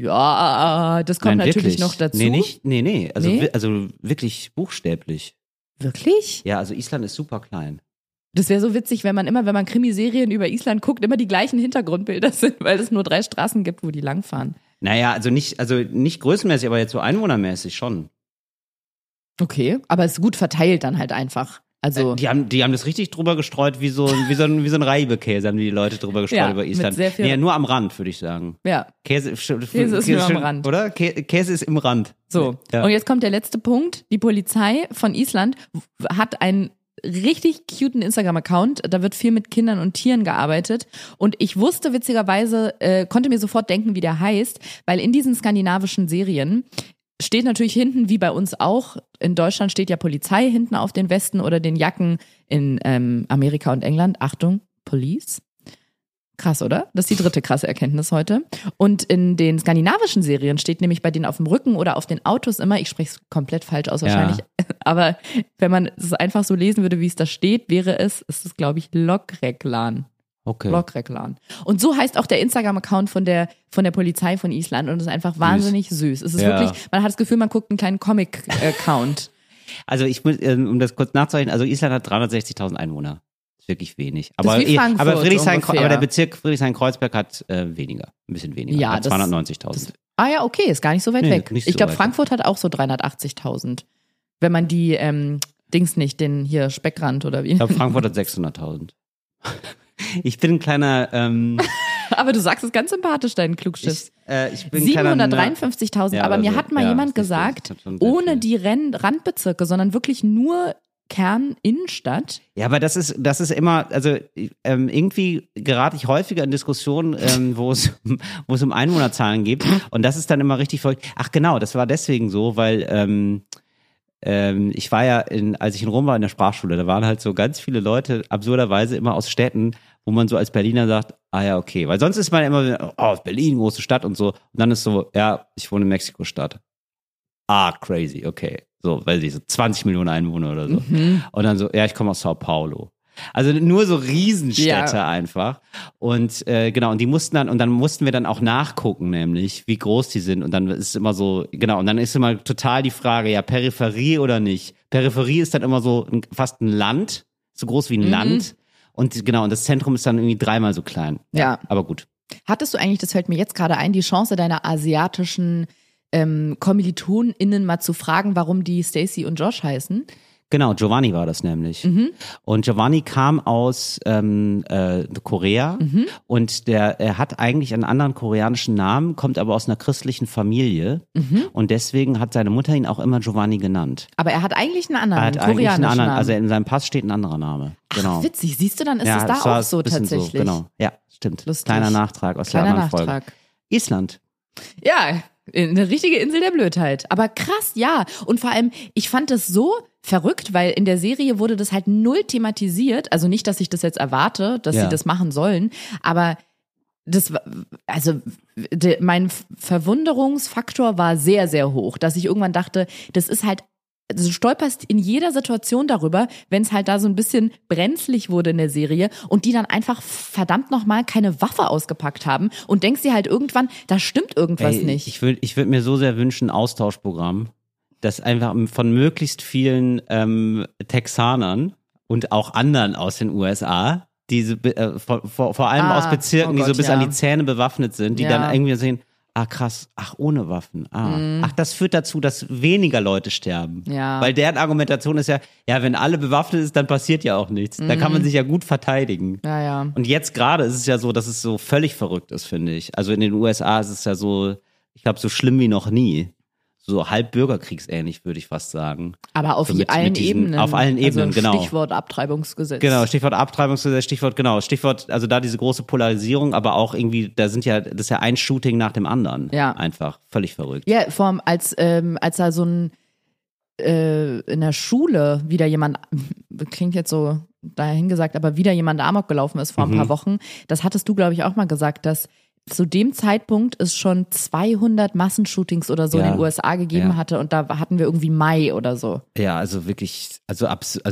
Das kommt Nein, natürlich wirklich. noch dazu. Nee. Also, Nee? also wirklich buchstäblich. Wirklich? Ja, also Island ist super klein. Das wäre so witzig, wenn man Krimiserien über Island guckt, immer die gleichen Hintergrundbilder sind, weil es nur 3 Straßen gibt, wo die langfahren. Naja, also nicht größenmäßig, aber jetzt so einwohnermäßig schon. Okay, aber es ist gut verteilt dann halt einfach. Also Die haben das richtig drüber gestreut, wie so ein Reibekäse haben die Leute drüber gestreut Ja, über mit Island. sehr viel- Nee, nur am Rand, würde ich sagen. ja, Käse ist nur am Rand. Oder? Käse ist im Rand. so. Ja. Und jetzt kommt der letzte Punkt. Die Polizei von Island hat einen richtig cuten Instagram-Account. Da wird viel mit Kindern und Tieren gearbeitet. Und ich wusste witzigerweise, konnte mir sofort denken, wie der heißt, weil in diesen skandinavischen Serien steht natürlich hinten, wie bei uns auch, in Deutschland steht ja Polizei hinten auf den Westen oder den Jacken, in Amerika und England, Achtung, Police. Krass, oder? Das ist die 3. krasse Erkenntnis heute. Und in den skandinavischen Serien steht nämlich bei denen auf dem Rücken oder auf den Autos immer, ich spreche es komplett falsch aus wahrscheinlich, aber wenn man es einfach so lesen würde, wie es da steht, ist es, glaube ich, Lokreklan. Okay. Lokreklan. Und so heißt auch der Instagram-Account von der Polizei von Island und es ist einfach wahnsinnig süß. Es ist Ja. wirklich, man hat das Gefühl, man guckt einen kleinen Comic-Account. Also ich muss, um das kurz nachzureichen, also Island hat 360.000 Einwohner. Ist wirklich wenig. Aber, ist wie Frankfurt aber ungefähr. der Bezirk Friedrichshain-Kreuzberg hat weniger. Ein bisschen weniger. Ja, hat das- 290.000. Ah ja, okay, ist gar nicht so weit Nee, weg. nicht so Ich glaube, weit weg. Frankfurt hat auch so 380.000. Wenn man die Dings nicht, den hier Speckrand oder wie. Ich glaube, Frankfurt hat 600.000. Ich bin ein kleiner, Aber du sagst es ganz sympathisch, deinen Klugschiss. ich bin ein kleiner 753.000, Ja, aber mir also, hat mal ja, jemand siehst du, gesagt, das hat schon sehr ohne viel. die Randbezirke, sondern wirklich nur Kern, Innenstadt. Ja, aber das ist immer, also irgendwie gerate ich häufiger in Diskussionen, wo es um Einwohnerzahlen geht und das ist dann immer richtig verrückt. Ach genau, das war deswegen so, weil ich war ja, als ich in Rom war in der Sprachschule, da waren halt so ganz viele Leute absurderweise immer aus Städten, wo man so als Berliner sagt, ah ja, okay, weil sonst ist man immer, oh, Berlin, große Stadt und so und dann ist so, ja, ich wohne in Mexiko-Stadt. Ah, crazy, okay. So, weil die so 20 Millionen Einwohner oder so. Und dann so, ja, ich komme aus Sao Paulo. Also nur so Riesenstädte Ja. einfach. Und genau, und dann mussten wir dann auch nachgucken, nämlich, wie groß die sind. Und dann ist es immer so, genau, und dann ist immer total die Frage, ja, Peripherie oder nicht. Peripherie ist dann immer so fast ein Land, so groß wie ein Land. Und genau, und das Zentrum ist dann irgendwie 3-mal so klein. Ja. Aber gut. Hattest du eigentlich, das fällt mir jetzt gerade ein, die Chance deiner asiatischen KommilitonInnen mal zu fragen, warum die Stacey und Josh heißen? Genau, Giovanni war das nämlich. Und Giovanni kam aus Korea und er hat eigentlich einen anderen koreanischen Namen, kommt aber aus einer christlichen Familie und deswegen hat seine Mutter ihn auch immer Giovanni genannt. Aber er hat eigentlich einen anderen, Er hat einen eigentlich koreanischen einen anderen, Namen. also in seinem Pass steht ein anderer Name. Genau. Ach, witzig. Siehst du, dann ist es das da war auch so ein bisschen tatsächlich. genau, ja, stimmt. Lustig. Kleiner Nachtrag aus Kleiner der anderen Nachtrag. Folge. Island. Ja, eine richtige Insel der Blödheit. Aber krass, ja. Und vor allem, ich fand das so verrückt, weil in der Serie wurde das halt null thematisiert. Also nicht, dass ich das jetzt erwarte, dass Ja. sie das machen sollen, aber das war, also mein Verwunderungsfaktor war sehr, sehr hoch, dass ich irgendwann dachte, das ist halt, also du stolperst in jeder Situation darüber, wenn es halt da so ein bisschen brenzlig wurde in der Serie und die dann einfach verdammt nochmal keine Waffe ausgepackt haben und denkst dir halt irgendwann, da stimmt irgendwas nicht. Ich würd mir so sehr wünschen, ein Austauschprogramm, das einfach von möglichst vielen Texanern und auch anderen aus den USA, die so, vor allem aus Bezirken, oh die so Gott, bis ja. an die Zähne bewaffnet sind, die Ja. dann irgendwie sehen, ah krass, ach ohne Waffen, ach das führt dazu, dass weniger Leute sterben. Ja. Weil deren Argumentation ist ja, wenn alle bewaffnet ist, dann passiert ja auch nichts. Da kann man sich ja gut verteidigen. Ja, ja. Und jetzt gerade ist es ja so, dass es so völlig verrückt ist, finde ich. Also in den USA ist es ja so, ich glaube, so schlimm wie noch nie. So halb bürgerkriegsähnlich, würde ich fast sagen. Aber auf So mit allen diesen- Ebenen. auf allen Ebenen, also genau. Stichwort Abtreibungsgesetz. Genau, Stichwort Abtreibungsgesetz, Stichwort, also da diese große Polarisierung, aber auch irgendwie, das ist ja ein Shooting nach dem anderen. Ja. Einfach, völlig verrückt. Ja, vor allem als da so ein in der Schule wieder jemand, klingt jetzt so dahingesagt, aber wieder jemand Amok gelaufen ist vor ein paar Wochen. Das hattest du, glaube ich, auch mal gesagt, dass zu dem Zeitpunkt es schon 200 Massenshootings oder so in den USA gegeben hatte und da hatten wir irgendwie Mai oder so. Ja, also wirklich, also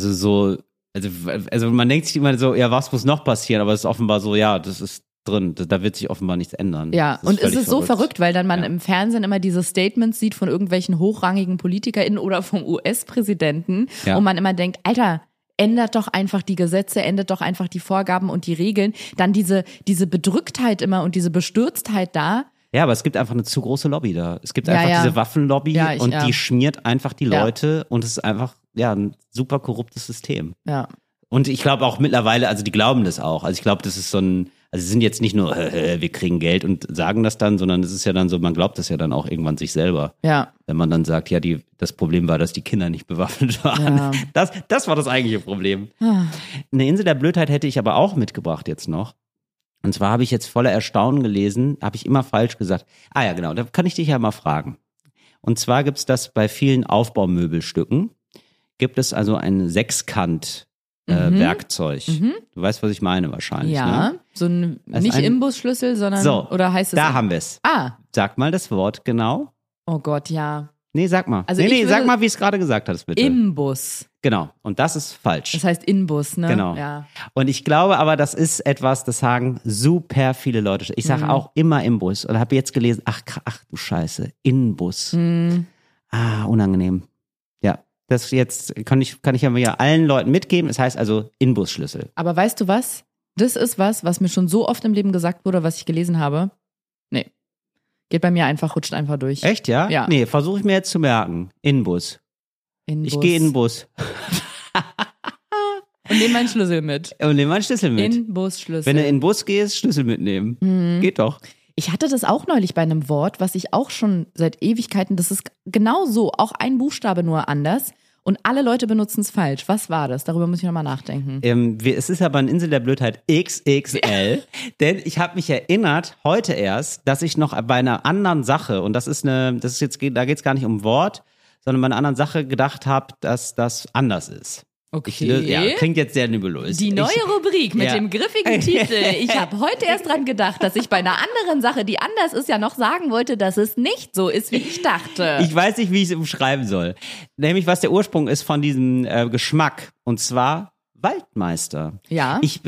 man denkt sich immer so, ja, was muss noch passieren, aber es ist offenbar so, ja, das ist drin, da wird sich offenbar nichts ändern. Ja, und es ist so verrückt, weil dann man im Fernsehen immer diese Statements sieht von irgendwelchen hochrangigen PolitikerInnen oder vom US-Präsidenten und man immer denkt, Alter, ändert doch einfach die Gesetze, ändert doch einfach die Vorgaben und die Regeln. Dann diese Bedrücktheit immer und diese Bestürztheit da. Ja, aber es gibt einfach eine zu große Lobby da. Es gibt einfach diese Waffenlobby und die schmiert einfach die Leute und es ist einfach ein super korruptes System. Ja. Und ich glaube auch mittlerweile, also die glauben das auch. Also ich glaube, das ist so ein, also sie sind jetzt nicht nur, wir kriegen Geld und sagen das dann, sondern es ist ja dann so, man glaubt das ja dann auch irgendwann sich selber. Ja. Wenn man dann sagt, ja, das Problem war, dass die Kinder nicht bewaffnet waren. Ja. Das war das eigentliche Problem. Eine Insel der Blödheit hätte ich aber auch mitgebracht jetzt noch. Und zwar habe ich jetzt voller Erstaunen gelesen, habe ich immer falsch gesagt. Ah ja, genau, da kann ich dich ja mal fragen. Und zwar gibt es das bei vielen Aufbaumöbelstücken, gibt es also ein Sechskant Werkzeug. Du weißt, was ich meine wahrscheinlich. Ja, ne? So nicht Imbusschlüssel, sondern, oder heißt es? Da haben wir es. Sag mal das Wort genau. Oh Gott, ja. Nee, sag mal. Also sag mal, wie es gerade gesagt hast, bitte. Imbus. Genau, und das ist falsch. Das heißt Inbus, ne? Genau. Ja. Und ich glaube aber, das ist etwas, das sagen super viele Leute. Ich sage auch immer Imbus und habe jetzt gelesen, ach du Scheiße, Inbus. Unangenehm. Ja, das jetzt kann ich ja allen Leuten mitgeben. Es heißt also Inbusschlüssel. Aber weißt du was? Das ist was mir schon so oft im Leben gesagt wurde, was ich gelesen habe. Nee. Geht bei mir einfach, rutscht einfach durch. Echt, ja? Ja. Nee, versuche ich mir jetzt zu merken. Inbus. Ich gehe in den Bus. Und nehme meinen Schlüssel mit. Und nehme meinen Schlüssel mit. Inbusschlüssel. Wenn du in den Bus gehst, Schlüssel mitnehmen. Geht doch. Ich hatte das auch neulich bei einem Wort, was ich auch schon seit Ewigkeiten, das ist genau so, auch ein Buchstabe nur anders. Und alle Leute benutzen es falsch. Was war das? Darüber muss ich nochmal nachdenken. Es ist aber eine Insel der Blödheit XXL, denn ich habe mich erinnert, heute erst, dass ich noch bei einer anderen Sache, und da geht es gar nicht um Wort, sondern bei einer anderen Sache gedacht habe, dass das anders ist. Okay. Klingt jetzt sehr nebulös. Die neue Rubrik mit dem griffigen Titel. Ich habe heute erst dran gedacht, dass ich bei einer anderen Sache, die anders ist, ja noch sagen wollte, dass es nicht so ist, wie ich dachte. Ich weiß nicht, wie ich es umschreiben soll. Nämlich, was der Ursprung ist von diesem Geschmack. Und zwar Waldmeister. Ja. Ich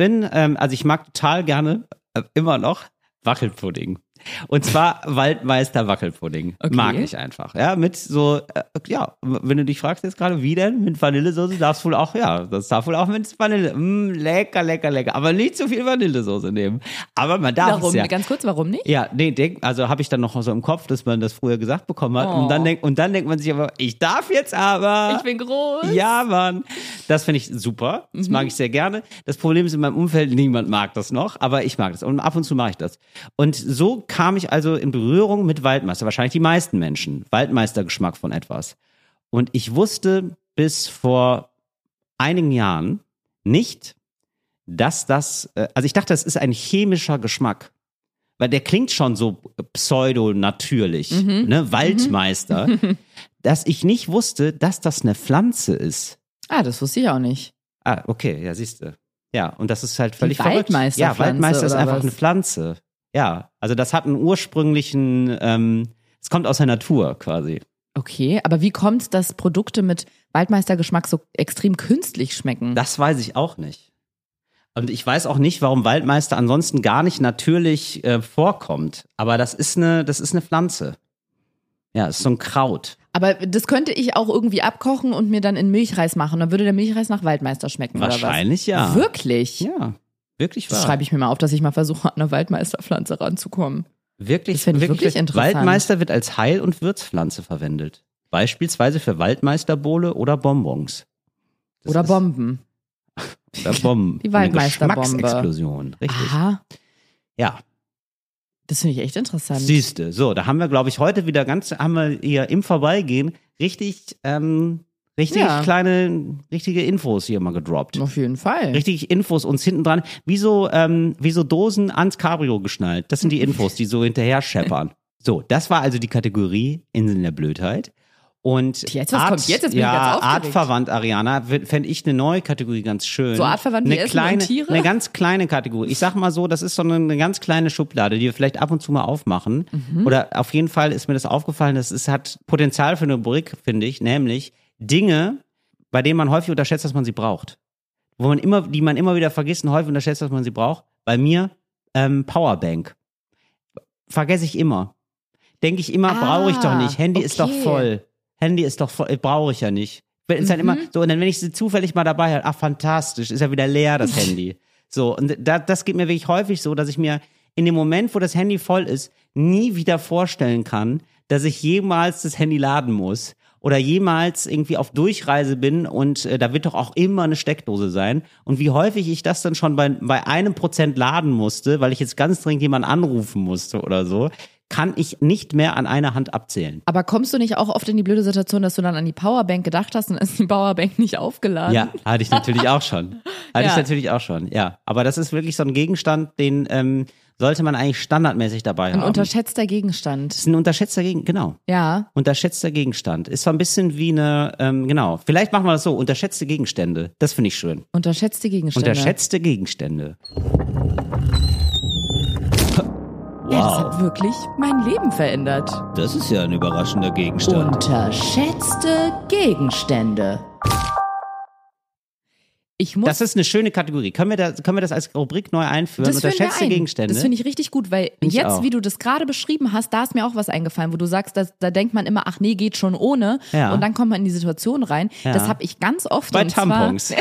mag total gerne, immer noch, Wackelpudding. Und zwar Waldmeister Wackelpudding. Okay. Mag ich einfach. Ja, mit so, wenn du dich fragst jetzt gerade, wie denn? Mit Vanillesoße das darf wohl auch mit Vanille. Lecker. Aber nicht zu viel Vanillesoße nehmen. Aber man darf es ja. Ganz kurz, warum nicht? Ja, habe ich dann noch so im Kopf, dass man das früher gesagt bekommen hat. Oh. Und dann denkt man sich aber, ich darf jetzt aber. Ich bin groß. Ja, Mann. Das finde ich super. Das mag ich sehr gerne. Das Problem ist in meinem Umfeld, niemand mag das noch, aber ich mag das. Und ab und zu mache ich das. Und so kam ich also in Berührung mit Waldmeister, wahrscheinlich die meisten Menschen, Waldmeistergeschmack von etwas. Und ich wusste bis vor einigen Jahren nicht, dass ich dachte, das ist ein chemischer Geschmack. Weil der klingt schon so pseudo-natürlich, ne, Waldmeister, dass ich nicht wusste, dass das eine Pflanze ist. Das wusste ich auch nicht. Okay, ja, siehst du. Ja, und das ist halt völlig verrückt. Ja, Waldmeister ist einfach eine Pflanze. Ja, also das hat einen ursprünglichen, es kommt aus der Natur quasi. Okay, aber wie kommt es, dass Produkte mit Waldmeistergeschmack so extrem künstlich schmecken? Das weiß ich auch nicht. Und ich weiß auch nicht, warum Waldmeister ansonsten gar nicht natürlich vorkommt. Aber das ist eine Pflanze. Ja, das ist so ein Kraut. Aber das könnte ich auch irgendwie abkochen und mir dann in Milchreis machen. Dann würde der Milchreis nach Waldmeister schmecken, oder was? Wahrscheinlich ja. Wirklich? Ja. Wirklich wahr. Das schreibe ich mir mal auf, dass ich mal versuche, an eine Waldmeisterpflanze ranzukommen. Wirklich, das finde ich wirklich interessant. Waldmeister wird als Heil- und Würzpflanze verwendet. Beispielsweise für Waldmeisterbowle oder Bonbons. Oder Bomben. Oder Bomben. Die Waldmeisterbombe. Geschmacksexplosion, richtig. Aha. Ja. Das finde ich echt interessant. Siehste, so, da haben wir, glaube ich, heute wieder haben wir hier im Vorbeigehen richtig richtige Infos hier mal gedroppt. Auf jeden Fall. Richtig Infos uns hinten dran, wie so Dosen ans Cabrio geschnallt. Das sind die Infos, die so hinterher scheppern. So, das war also die Kategorie Inseln der Blödheit. Und Jetzt, was kommt jetzt? Jetzt bin ich ganz aufgeregt. artverwandt, Ariana, fände ich eine neue Kategorie ganz schön. So artverwandt wie Essen und Tiere? Eine ganz kleine Kategorie. Ich sag mal so, das ist so eine ganz kleine Schublade, die wir vielleicht ab und zu mal aufmachen. Oder auf jeden Fall ist mir das aufgefallen, hat Potenzial für eine Rubrik, finde ich, nämlich Dinge, bei denen man häufig unterschätzt, dass man sie braucht. Die man immer wieder vergisst und häufig unterschätzt, dass man sie braucht. Bei mir Powerbank. Vergesse ich immer. Denke ich immer, brauche ich doch nicht. Handy ist doch voll. Brauche ich ja nicht. Ist dann immer so, und dann, wenn ich sie zufällig mal dabei habe, fantastisch, ist ja wieder leer, das Handy. So, und das geht mir wirklich häufig so, dass ich mir in dem Moment, wo das Handy voll ist, nie wieder vorstellen kann, dass ich jemals das Handy laden muss oder jemals irgendwie auf Durchreise bin und da wird doch auch immer eine Steckdose sein. Und wie häufig ich das dann schon bei 1% laden musste, weil ich jetzt ganz dringend jemanden anrufen musste oder so, kann ich nicht mehr an einer Hand abzählen. Aber kommst du nicht auch oft in die blöde Situation, dass du dann an die Powerbank gedacht hast und ist die Powerbank nicht aufgeladen? Ja, hatte ich natürlich auch schon. Ja. Aber das ist wirklich so ein Gegenstand, den sollte man eigentlich standardmäßig dabei haben. Ein unterschätzter Gegenstand. Das ist ein unterschätzter Gegenstand, genau. Ja. Unterschätzter Gegenstand. Ist so ein bisschen wie eine, genau. Vielleicht machen wir das so, unterschätzte Gegenstände. Das finde ich schön. Unterschätzte Gegenstände. Unterschätzte Gegenstände. Ja, das hat wirklich mein Leben verändert. Das ist ja ein überraschender Gegenstand. Unterschätzte Gegenstände. Das ist eine schöne Kategorie. Können wir das als Rubrik neu einführen? Unterschätzte Gegenstände. Das finde ich richtig gut, weil wie du das gerade beschrieben hast, da ist mir auch was eingefallen, wo du sagst, da denkt man immer, ach nee, geht schon ohne. Ja. Und dann kommt man in die Situation rein. Ja. Das habe ich ganz oft. Bei Tampons.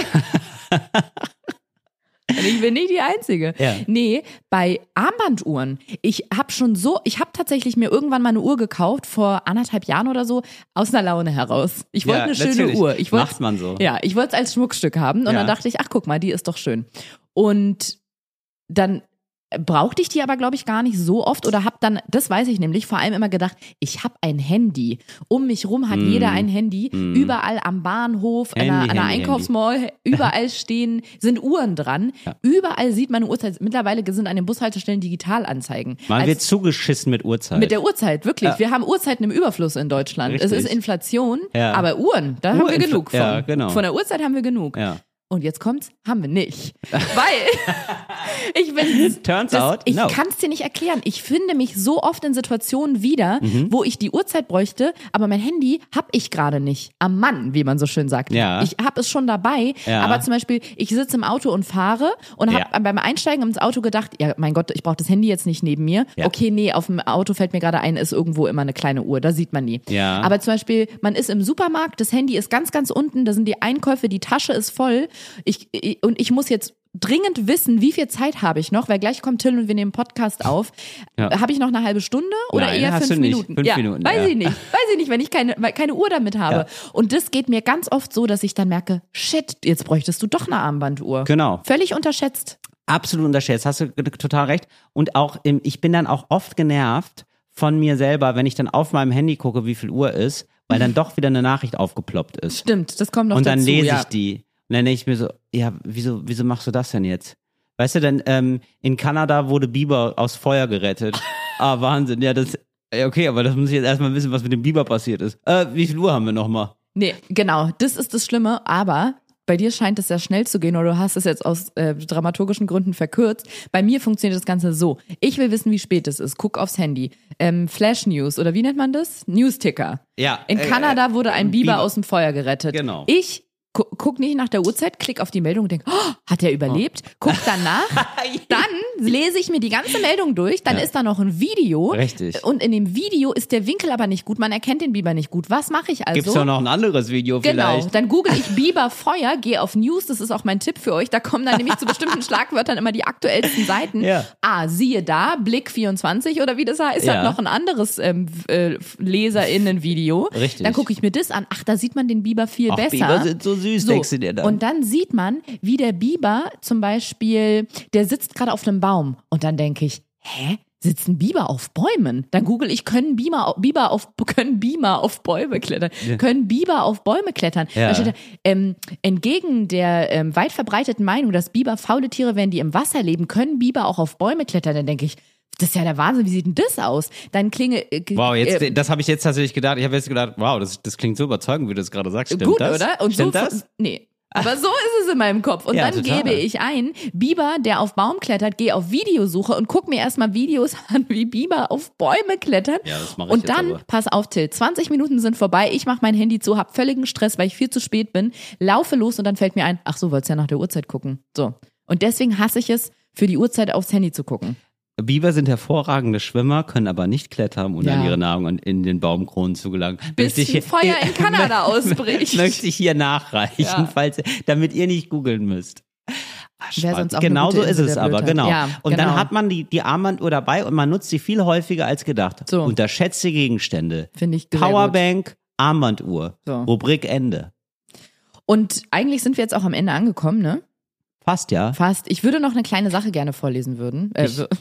Ich bin nicht die Einzige. Ja. Nee, bei Armbanduhren. Ich habe tatsächlich mir irgendwann mal eine Uhr gekauft, vor 1,5 Jahren oder so, aus einer Laune heraus. Ich wollte eine schöne Uhr. Macht man so. Ja, ich wollte es als Schmuckstück haben und dann dachte ich, ach guck mal, die ist doch schön. Und dann brauchte ich die aber, glaube ich, gar nicht so oft oder habe dann, das weiß ich nämlich, vor allem immer gedacht, ich habe ein Handy. Um mich rum hat jeder ein Handy. Überall am Bahnhof, an einer Einkaufsmall, überall sind Uhren dran. Ja. Überall sieht man eine Uhrzeit. Mittlerweile sind an den Bushaltestellen Digitalanzeigen. Man wird zugeschissen mit Uhrzeit. Mit der Uhrzeit, wirklich. Ja. Wir haben Uhrzeiten im Überfluss in Deutschland. Richtig. Es ist Inflation, aber Uhren, da haben wir genug von. Ja, genau. Von der Uhrzeit haben wir genug. Ja. Und jetzt kommt's, haben wir nicht. Weil ich kann es dir nicht erklären. Ich finde mich so oft in Situationen wieder, wo ich die Uhrzeit bräuchte, aber mein Handy habe ich gerade nicht. Am Mann, wie man so schön sagt. Ja. Ich habe es schon dabei, aber zum Beispiel, ich sitze im Auto und fahre und habe beim Einsteigen ins Auto gedacht, ja mein Gott, ich brauche das Handy jetzt nicht neben mir. Ja. Okay, nee, auf dem Auto fällt mir gerade ein, ist irgendwo immer eine kleine Uhr, da sieht man nie. Ja. Aber zum Beispiel, man ist im Supermarkt, das Handy ist ganz, ganz unten, da sind die Einkäufe, die Tasche ist voll. Ich muss jetzt dringend wissen, wie viel Zeit habe ich noch, weil gleich kommt Till und wir nehmen Podcast auf. Ja. Habe ich noch eine halbe Stunde oder Nein, eher 5 Minuten? 5 Minuten. Weiß ich nicht, wenn ich keine Uhr damit habe. Ja. Und das geht mir ganz oft so, dass ich dann merke, shit, jetzt bräuchtest du doch eine Armbanduhr. Genau. Völlig unterschätzt. Absolut unterschätzt, hast du total recht. Und auch, ich bin dann auch oft genervt von mir selber, wenn ich dann auf meinem Handy gucke, wie viel Uhr ist, weil dann doch wieder eine Nachricht aufgeploppt ist. Stimmt, das kommt noch dazu. Und dann lese ich die. Und dann denke ich mir so, ja, wieso machst du das denn jetzt? Weißt du, denn in Kanada wurde Biber aus Feuer gerettet. Wahnsinn. Ja, okay, aber das muss ich jetzt erstmal wissen, was mit dem Biber passiert ist. Wie viel Uhr haben wir nochmal? Nee, genau, das ist das Schlimme, aber bei dir scheint es sehr schnell zu gehen oder du hast es jetzt aus dramaturgischen Gründen verkürzt. Bei mir funktioniert das Ganze so. Ich will wissen, wie spät es ist. Guck aufs Handy. Flash News oder wie nennt man das? News-Ticker. Ja. In Kanada wurde ein Biber aus dem Feuer gerettet. Genau. Ich guck nicht nach der Uhrzeit, klick auf die Meldung und denk, hat er überlebt? Guck danach, dann lese ich mir die ganze Meldung durch, dann ist da noch ein Video. Richtig. Und in dem Video ist der Winkel aber nicht gut, man erkennt den Biber nicht gut. Was mache ich also? Gibt's doch noch ein anderes Video vielleicht? Genau, dann google ich Biber Feuer, gehe auf News, das ist auch mein Tipp für euch, da kommen dann nämlich zu bestimmten Schlagwörtern immer die aktuellsten Seiten. Ja. Siehe da, Blick 24 oder wie das heißt, hat noch ein anderes LeserInnen-Video. Richtig. Dann gucke ich mir das an, da sieht man den Biber viel besser. Biber sind so süß, denkst du dir dann. Und dann sieht man, wie der Biber zum Beispiel, der sitzt gerade auf einem Baum. Und dann denke ich, sitzen Biber auf Bäumen? Dann google ich, können Biber auf Bäume klettern? Ja. Können Biber auf Bäume klettern? Ja. Da steht entgegen der weit verbreiteten Meinung, dass Biber faule Tiere wären, die im Wasser leben, können Biber auch auf Bäume klettern. Dann denke ich, Das ist ja der Wahnsinn, wie sieht denn das aus? Dann klinge... Wow, das habe ich jetzt tatsächlich gedacht. Ich habe jetzt gedacht, wow, das klingt so überzeugend, wie du das gerade sagst. Stimmt gut, das? Oder? Und Stimmt so, das? Nee. Aber so ist es in meinem Kopf. Und Ja, dann total. gebe ich ein, Biber, der auf Baum klettert, gehe auf Videosuche und guck mir erstmal Videos an, wie Biber auf Bäume klettern. Ja, das mache ich und jetzt dann, aber. pass auf, Till, 20 Minuten sind vorbei, ich mache mein Handy zu, hab völligen Stress, weil ich viel zu spät bin, laufe los und dann fällt mir ein, ach so, wolltest ja nach der Uhrzeit gucken. So. Und deswegen hasse ich es, für die Uhrzeit aufs Handy zu gucken. Biber sind hervorragende Schwimmer, können aber nicht klettern, um Ja. an ihre Nahrung in den Baumkronen zu gelangen. Bis Feuer in Kanada ausbricht. Möchte ich hier nachreichen, Ja. damit ihr nicht googeln müsst. Wäre sonst auch eine Genau gute so ist Insel es der aber, Blödheit. genau. Ja, und genau. dann hat man die Armbanduhr dabei und man nutzt sie viel häufiger als gedacht. So. Unterschätzte Gegenstände. Finde ich sehr Powerbank, Armbanduhr. So. Rubrik Ende. Und eigentlich sind wir jetzt auch am Ende angekommen, ne? Fast, ja. Fast. Ich würde noch eine kleine Sache gerne vorlesen würden.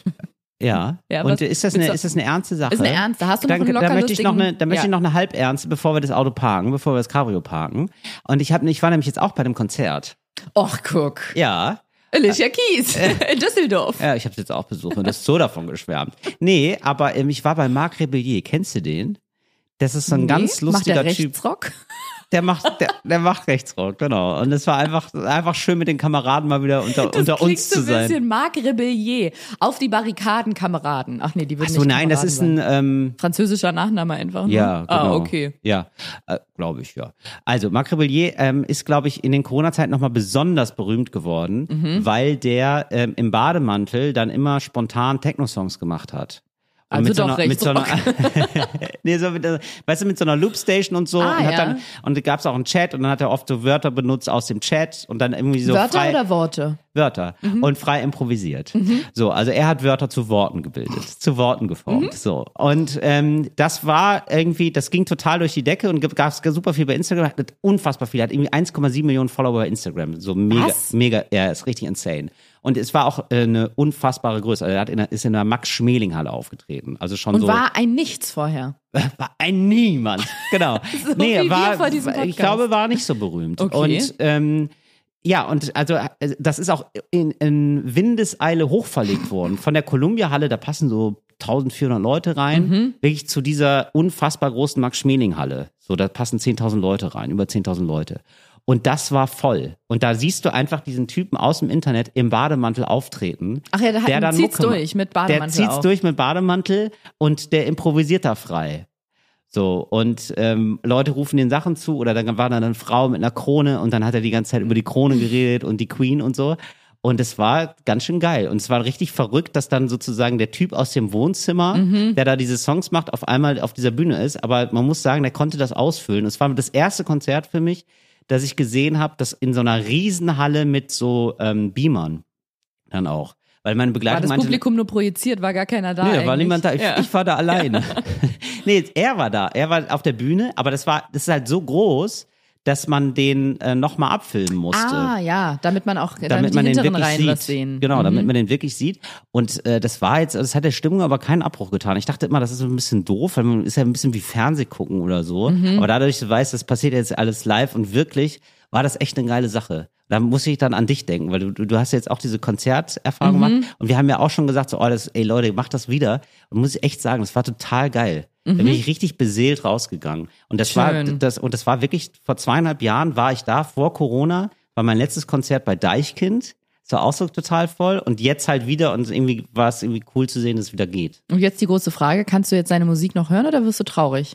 Ja. Ja, und was- ist das eine ernste Sache? Ist eine ernste. Hast du noch Dann, einen locker da möchte ich noch lustigen- eine Ja. noch eine halbernste, bevor wir das Auto parken, bevor wir das Cabrio parken. Und ich war nämlich jetzt auch bei dem Konzert. Och, guck. Ja. Alicia Keys in Düsseldorf. Ja, ich habe jetzt auch besucht und das ist so davon geschwärmt. Nee, aber ich war bei Marc Rebellier. Kennst du den? Das ist so ein ganz lustiger Macht der Typ. Rechtsrock? Der macht Rechtsrock, genau. Und es war einfach schön mit den Kameraden mal wieder unter uns Klingt zu so ein sein. bisschen Marc Rebellier. Auf die Barrikaden, Kameraden. Ach nee, die würden Ach so, nicht nein, das ist Kameraden sein. ein Französischer Nachname einfach. Ne? ja, genau. Ah, okay. Ja, glaube ich, ja. Also Marc Rebellier ist, glaube ich, in den Corona-Zeiten nochmal besonders berühmt geworden, Mhm. weil der im Bademantel dann immer spontan Techno-Songs gemacht hat. Und Also mit so doch einer, mit so einer, Rechtsrock. nee, so weißt du, mit so einer Loopstation und so. Ah, und, ja. Und da gab's auch einen Chat und dann hat er oft so Wörter benutzt aus dem Chat und dann irgendwie so Wörter frei. oder Worte? Wörter und frei improvisiert. So, also er hat Wörter zu Worten gebildet, zu Worten geformt. So. Und das war irgendwie, das ging total durch die Decke und gab es super viel bei Instagram, hat unfassbar viel, hat irgendwie 1,7 Millionen Follower bei Instagram. So Was? mega, ja, ist richtig insane. Und es war auch eine unfassbare Größe. Also er ist in der Max-Schmeling-Halle aufgetreten. Also schon Und so. war ein Nichts vorher. War ein Niemand, genau. So wie wir vor diesem ich Podcast. glaube, war nicht so berühmt. Okay. Und ja, und also das ist auch in Windeseile hochverlegt worden. Von der Columbia-Halle, da passen so 1400 Leute rein, wirklich zu dieser unfassbar großen Max-Schmeling-Halle. So, da passen 10.000 Leute rein, über 10.000 Leute. Und das war voll. Und da siehst du einfach diesen Typen aus dem Internet im Bademantel auftreten. Ach ja, der dann zieht's Mucke macht. durch mit Bademantel Der zieht's auf. durch mit Bademantel und der improvisiert da frei. So, und Leute rufen den Sachen zu oder dann war da eine Frau mit einer Krone und dann hat er die ganze Zeit über die Krone geredet und die Queen und so. Und es war ganz schön geil. Und es war richtig verrückt, dass dann sozusagen der Typ aus dem Wohnzimmer, der da diese Songs macht, auf einmal auf dieser Bühne ist. Aber man muss sagen, der konnte das ausfüllen. Es war das erste Konzert für mich, das ich gesehen habe, das in so einer Riesenhalle mit so Beamern dann auch. Weil meine War Begleitung das meinte, Publikum nur projiziert, war gar keiner da nee, da war eigentlich? niemand da. Ja. Ich war da alleine. Nee, er war da. Er war auf der Bühne, aber das ist halt so groß, dass man den nochmal abfilmen musste. Ah, ja, damit man auch, damit damit die man den hinteren wirklich Reihen sieht. was sehen. Genau, damit man den wirklich sieht. Und das hat der Stimmung aber keinen Abbruch getan. Ich dachte immer, das ist so ein bisschen doof, weil man ist ja ein bisschen wie Fernsehgucken oder so. Aber dadurch, du weißt, das passiert jetzt alles live und wirklich war das echt eine geile Sache. Da muss ich dann an dich denken, weil du hast jetzt auch diese Konzerterfahrung gemacht und wir haben ja auch schon gesagt, so, ey Leute, macht das wieder. Und muss ich echt sagen, das war total geil. Da bin ich richtig beseelt rausgegangen. Und das Schön. war wirklich, vor 2,5 Jahren war ich da, vor Corona, war mein letztes Konzert bei Deichkind. Das war auch so total voll. Und jetzt halt wieder und irgendwie war es irgendwie cool zu sehen, dass es wieder geht. Und jetzt die große Frage, kannst du jetzt seine Musik noch hören oder wirst du traurig?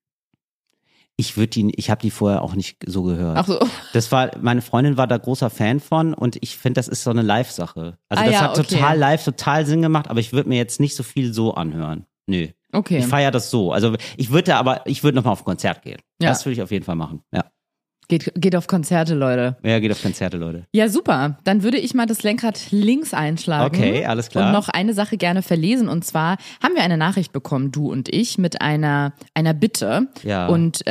Ich habe die vorher auch nicht so gehört. Ach so. Meine Freundin war da großer Fan von und ich finde, das ist so eine Live-Sache. Also das hat okay. total live, total Sinn gemacht, aber ich würde mir jetzt nicht so viel so anhören. Nö. Okay. Ich feiere das so. Also ich würde nochmal auf ein Konzert gehen. Ja. Das würde ich auf jeden Fall machen. Ja. Geht auf Konzerte, Leute. Ja, geht auf Konzerte, Leute. Ja, super. Dann würde ich mal das Lenkrad links einschlagen. Okay, alles klar. Und noch eine Sache gerne verlesen. Und zwar haben wir eine Nachricht bekommen, du und ich, mit einer Bitte. Ja. Und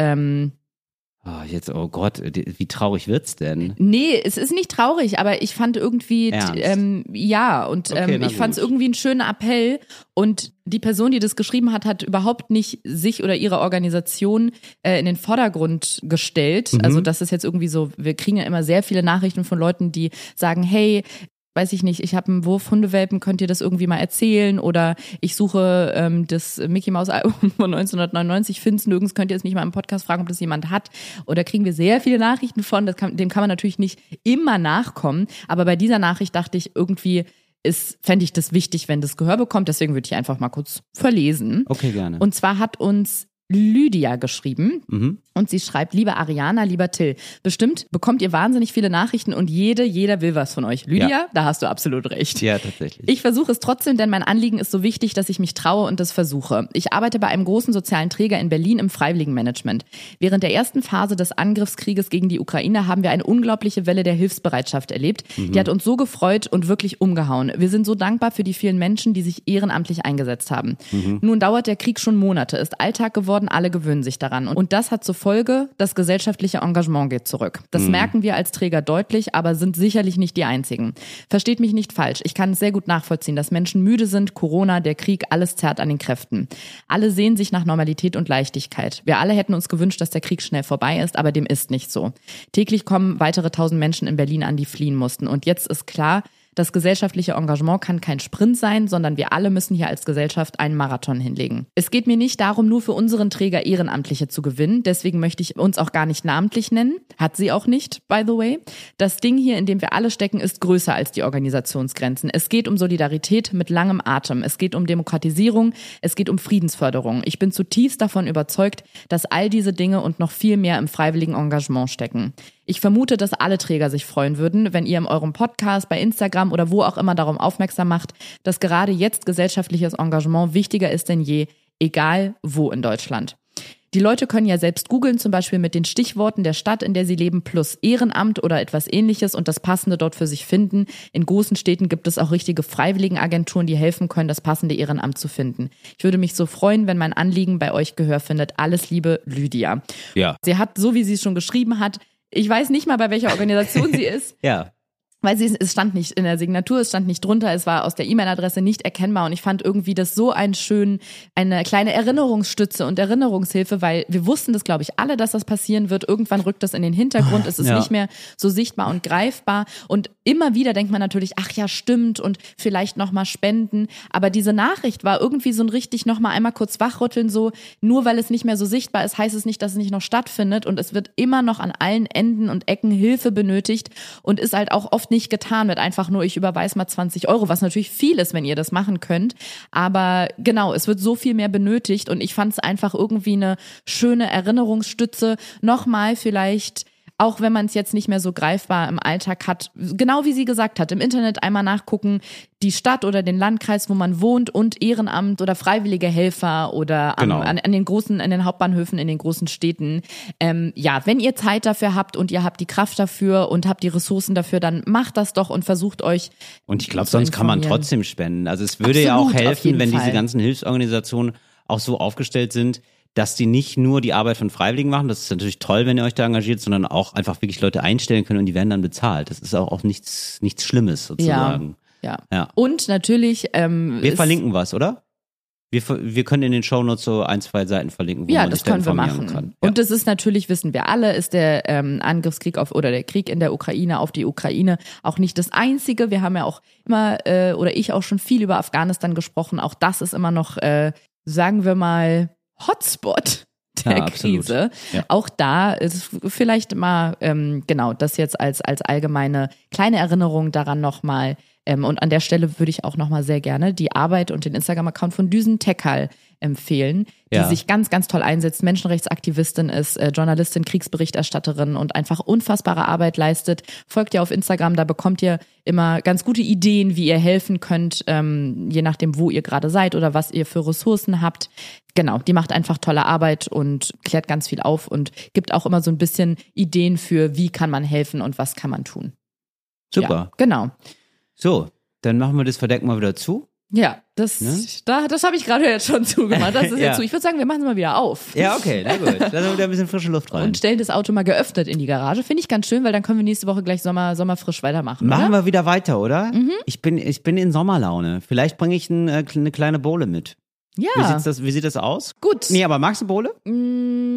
Oh Gott, wie traurig wird's denn? nee, es ist nicht traurig, aber ich fand irgendwie, Ernst? ja, und Okay, na ich fand es gut. irgendwie ein schöner Appell. Und die Person, die das geschrieben hat überhaupt nicht sich oder ihre Organisation in den Vordergrund gestellt. Also das ist jetzt irgendwie so, wir kriegen ja immer sehr viele Nachrichten von Leuten, die sagen, hey, weiß ich nicht, ich habe einen Wurf Hundewelpen, könnt ihr das irgendwie mal erzählen? Oder ich suche das Mickey Mouse Album von 1999, finde es nirgends, könnt ihr es nicht mal im Podcast fragen, ob das jemand hat? Oder kriegen wir sehr viele Nachrichten von, dem kann man natürlich nicht immer nachkommen. Aber bei dieser Nachricht dachte ich irgendwie, fände ich das wichtig, wenn das Gehör bekommt. Deswegen würde ich einfach mal kurz verlesen. Okay, gerne. Und zwar hat uns Lydia geschrieben und sie schreibt, liebe Ariana, lieber Till, bestimmt bekommt ihr wahnsinnig viele Nachrichten und jeder will was von euch. Lydia, da hast du absolut recht. Ja, tatsächlich. Ich versuche es trotzdem, denn mein Anliegen ist so wichtig, dass ich mich traue und es versuche. Ich arbeite bei einem großen sozialen Träger in Berlin im Freiwilligenmanagement. Während der ersten Phase des Angriffskrieges gegen die Ukraine haben wir eine unglaubliche Welle der Hilfsbereitschaft erlebt. Die hat uns so gefreut und wirklich umgehauen. Wir sind so dankbar für die vielen Menschen, die sich ehrenamtlich eingesetzt haben. Nun dauert der Krieg schon Monate, ist Alltag geworden, alle gewöhnen sich daran. Und das hat zur Folge, das gesellschaftliche Engagement geht zurück. Das merken wir als Träger deutlich, aber sind sicherlich nicht die einzigen. Versteht mich nicht falsch, ich kann es sehr gut nachvollziehen, dass Menschen müde sind, Corona, der Krieg, alles zerrt an den Kräften. Alle sehen sich nach Normalität und Leichtigkeit. Wir alle hätten uns gewünscht, dass der Krieg schnell vorbei ist, aber dem ist nicht so. Täglich kommen weitere 1000 Menschen in Berlin an, die fliehen mussten. Und jetzt ist klar, das gesellschaftliche Engagement kann kein Sprint sein, sondern wir alle müssen hier als Gesellschaft einen Marathon hinlegen. Es geht mir nicht darum, nur für unseren Träger Ehrenamtliche zu gewinnen. Deswegen möchte ich uns auch gar nicht namentlich nennen. Hat sie auch nicht, by the way. Das Ding hier, in dem wir alle stecken, ist größer als die Organisationsgrenzen. Es geht um Solidarität mit langem Atem. Es geht um Demokratisierung. Es geht um Friedensförderung. Ich bin zutiefst davon überzeugt, dass all diese Dinge und noch viel mehr im freiwilligen Engagement stecken. Ich vermute, dass alle Träger sich freuen würden, wenn ihr in eurem Podcast, bei Instagram oder wo auch immer darum aufmerksam macht, dass gerade jetzt gesellschaftliches Engagement wichtiger ist denn je, egal wo in Deutschland. Die Leute können ja selbst googeln, zum Beispiel mit den Stichworten der Stadt, in der sie leben, plus Ehrenamt oder etwas Ähnliches und das Passende dort für sich finden. In großen Städten gibt es auch richtige Freiwilligenagenturen, die helfen können, das passende Ehrenamt zu finden. Ich würde mich so freuen, wenn mein Anliegen bei euch Gehör findet. Alles Liebe, Lydia. Ja. Sie hat, so wie sie es schon geschrieben hat, ich weiß nicht mal, bei welcher Organisation sie ist. Ja. Weil es stand nicht in der Signatur, es stand nicht drunter, es war aus der E-Mail-Adresse nicht erkennbar und ich fand irgendwie das so eine kleine Erinnerungsstütze und Erinnerungshilfe, weil wir wussten das, glaube ich, alle, dass das passieren wird. Irgendwann rückt das in den Hintergrund, es ist nicht mehr so sichtbar und greifbar und immer wieder denkt man natürlich, ach ja, stimmt und vielleicht nochmal spenden, aber diese Nachricht war irgendwie so ein richtig nochmal einmal kurz wachrütteln, so nur weil es nicht mehr so sichtbar ist, heißt es nicht, dass es nicht noch stattfindet und es wird immer noch an allen Enden und Ecken Hilfe benötigt und ist halt auch oft nicht getan wird, einfach nur ich überweise mal 20 €, was natürlich viel ist, wenn ihr das machen könnt, aber genau, es wird so viel mehr benötigt und ich fand es einfach irgendwie eine schöne Erinnerungsstütze, nochmal vielleicht, auch wenn man es jetzt nicht mehr so greifbar im Alltag hat, genau wie sie gesagt hat, im Internet einmal nachgucken, die Stadt oder den Landkreis, wo man wohnt und Ehrenamt oder freiwillige Helfer oder an den Hauptbahnhöfen in den großen Städten. Wenn ihr Zeit dafür habt und ihr habt die Kraft dafür und habt die Ressourcen dafür, dann macht das doch und versucht euch. Und ich glaube, sonst kann man trotzdem spenden. Also es würde ja auch helfen, wenn diese ganzen Hilfsorganisationen auch so aufgestellt sind, dass die nicht nur die Arbeit von Freiwilligen machen, das ist natürlich toll, wenn ihr euch da engagiert, sondern auch einfach wirklich Leute einstellen können und die werden dann bezahlt. Das ist auch nichts Schlimmes sozusagen. Ja. Und natürlich wir verlinken was, oder? Wir können in den Shownotes so 1-2 Seiten verlinken, wo man sich da informieren kann. Und das ist natürlich, wissen wir alle, ist der Angriffskrieg oder der Krieg in der Ukraine auf die Ukraine auch nicht das Einzige. Wir haben ja auch immer, oder ich auch schon viel über Afghanistan gesprochen. Auch das ist immer noch, sagen wir mal, Hotspot der Krise. Ja. Auch da ist vielleicht mal, das jetzt als allgemeine kleine Erinnerung daran nochmal. Und an der Stelle würde ich auch nochmal sehr gerne die Arbeit und den Instagram-Account von Düsen Tekal empfehlen, die sich ganz, ganz toll einsetzt, Menschenrechtsaktivistin ist, Journalistin, Kriegsberichterstatterin und einfach unfassbare Arbeit leistet. Folgt ihr auf Instagram, da bekommt ihr immer ganz gute Ideen, wie ihr helfen könnt, je nachdem, wo ihr gerade seid oder was ihr für Ressourcen habt. Genau, die macht einfach tolle Arbeit und klärt ganz viel auf und gibt auch immer so ein bisschen Ideen für, wie kann man helfen und was kann man tun. Super. Ja, genau. So, dann machen wir das Verdeck mal wieder zu. Ja, das habe ich gerade jetzt schon zugemacht. Das ist jetzt zu. Ich würde sagen, wir machen es mal wieder auf. Ja, okay, na gut. Lassen wir wieder ein bisschen frische Luft rein. Und stellen das Auto mal geöffnet in die Garage. Finde ich ganz schön, weil dann können wir nächste Woche gleich sommerfrisch weitermachen. Machen wir wieder weiter, oder? Mhm. Ich bin in Sommerlaune. Vielleicht bringe ich eine kleine Bowle mit. Ja. Wie sieht das aus? Gut. Nee, aber magst du Bowle?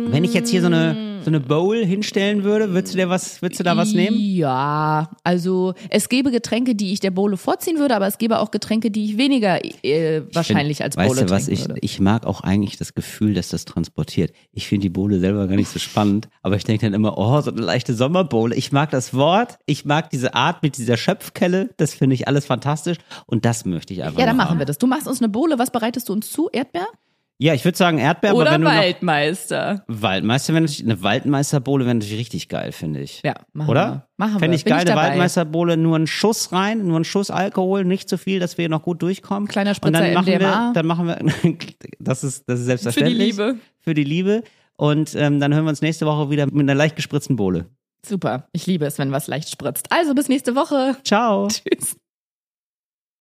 Wenn ich jetzt hier so eine Bowl hinstellen würde, würdest du da was nehmen? Ja, also es gäbe Getränke, die ich der Bowle vorziehen würde, aber es gäbe auch Getränke, die ich weniger wahrscheinlich als Bowle trinken würde. Ich mag auch eigentlich das Gefühl, dass das transportiert. Ich finde die Bowle selber gar nicht so spannend, aber ich denke dann immer, oh, so eine leichte Sommerbowle. Ich mag das Wort, ich mag diese Art mit dieser Schöpfkelle, das finde ich alles fantastisch und das möchte ich einfach. Ja, dann machen wir das. Du machst uns eine Bowle, was bereitest du uns zu? Erdbeer? Ja, ich würde sagen Erdbeer. Oder aber wenn Waldmeister. Waldmeister, eine Waldmeisterbowle wäre natürlich richtig geil, finde ich. Ja, machen Oder? wir. Machen wir. Fände ich geil, eine Waldmeisterbowle, nur einen Schuss rein, nur einen Schuss Alkohol, nicht zu viel, dass wir noch gut durchkommen. Kleiner Spritzer und MDMA. dann machen wir, das ist selbstverständlich. Für die Liebe. Für die Liebe. Und dann hören wir uns nächste Woche wieder mit einer leicht gespritzten Bowle. Super. Ich liebe es, wenn was leicht spritzt. Also bis nächste Woche. Ciao. Tschüss.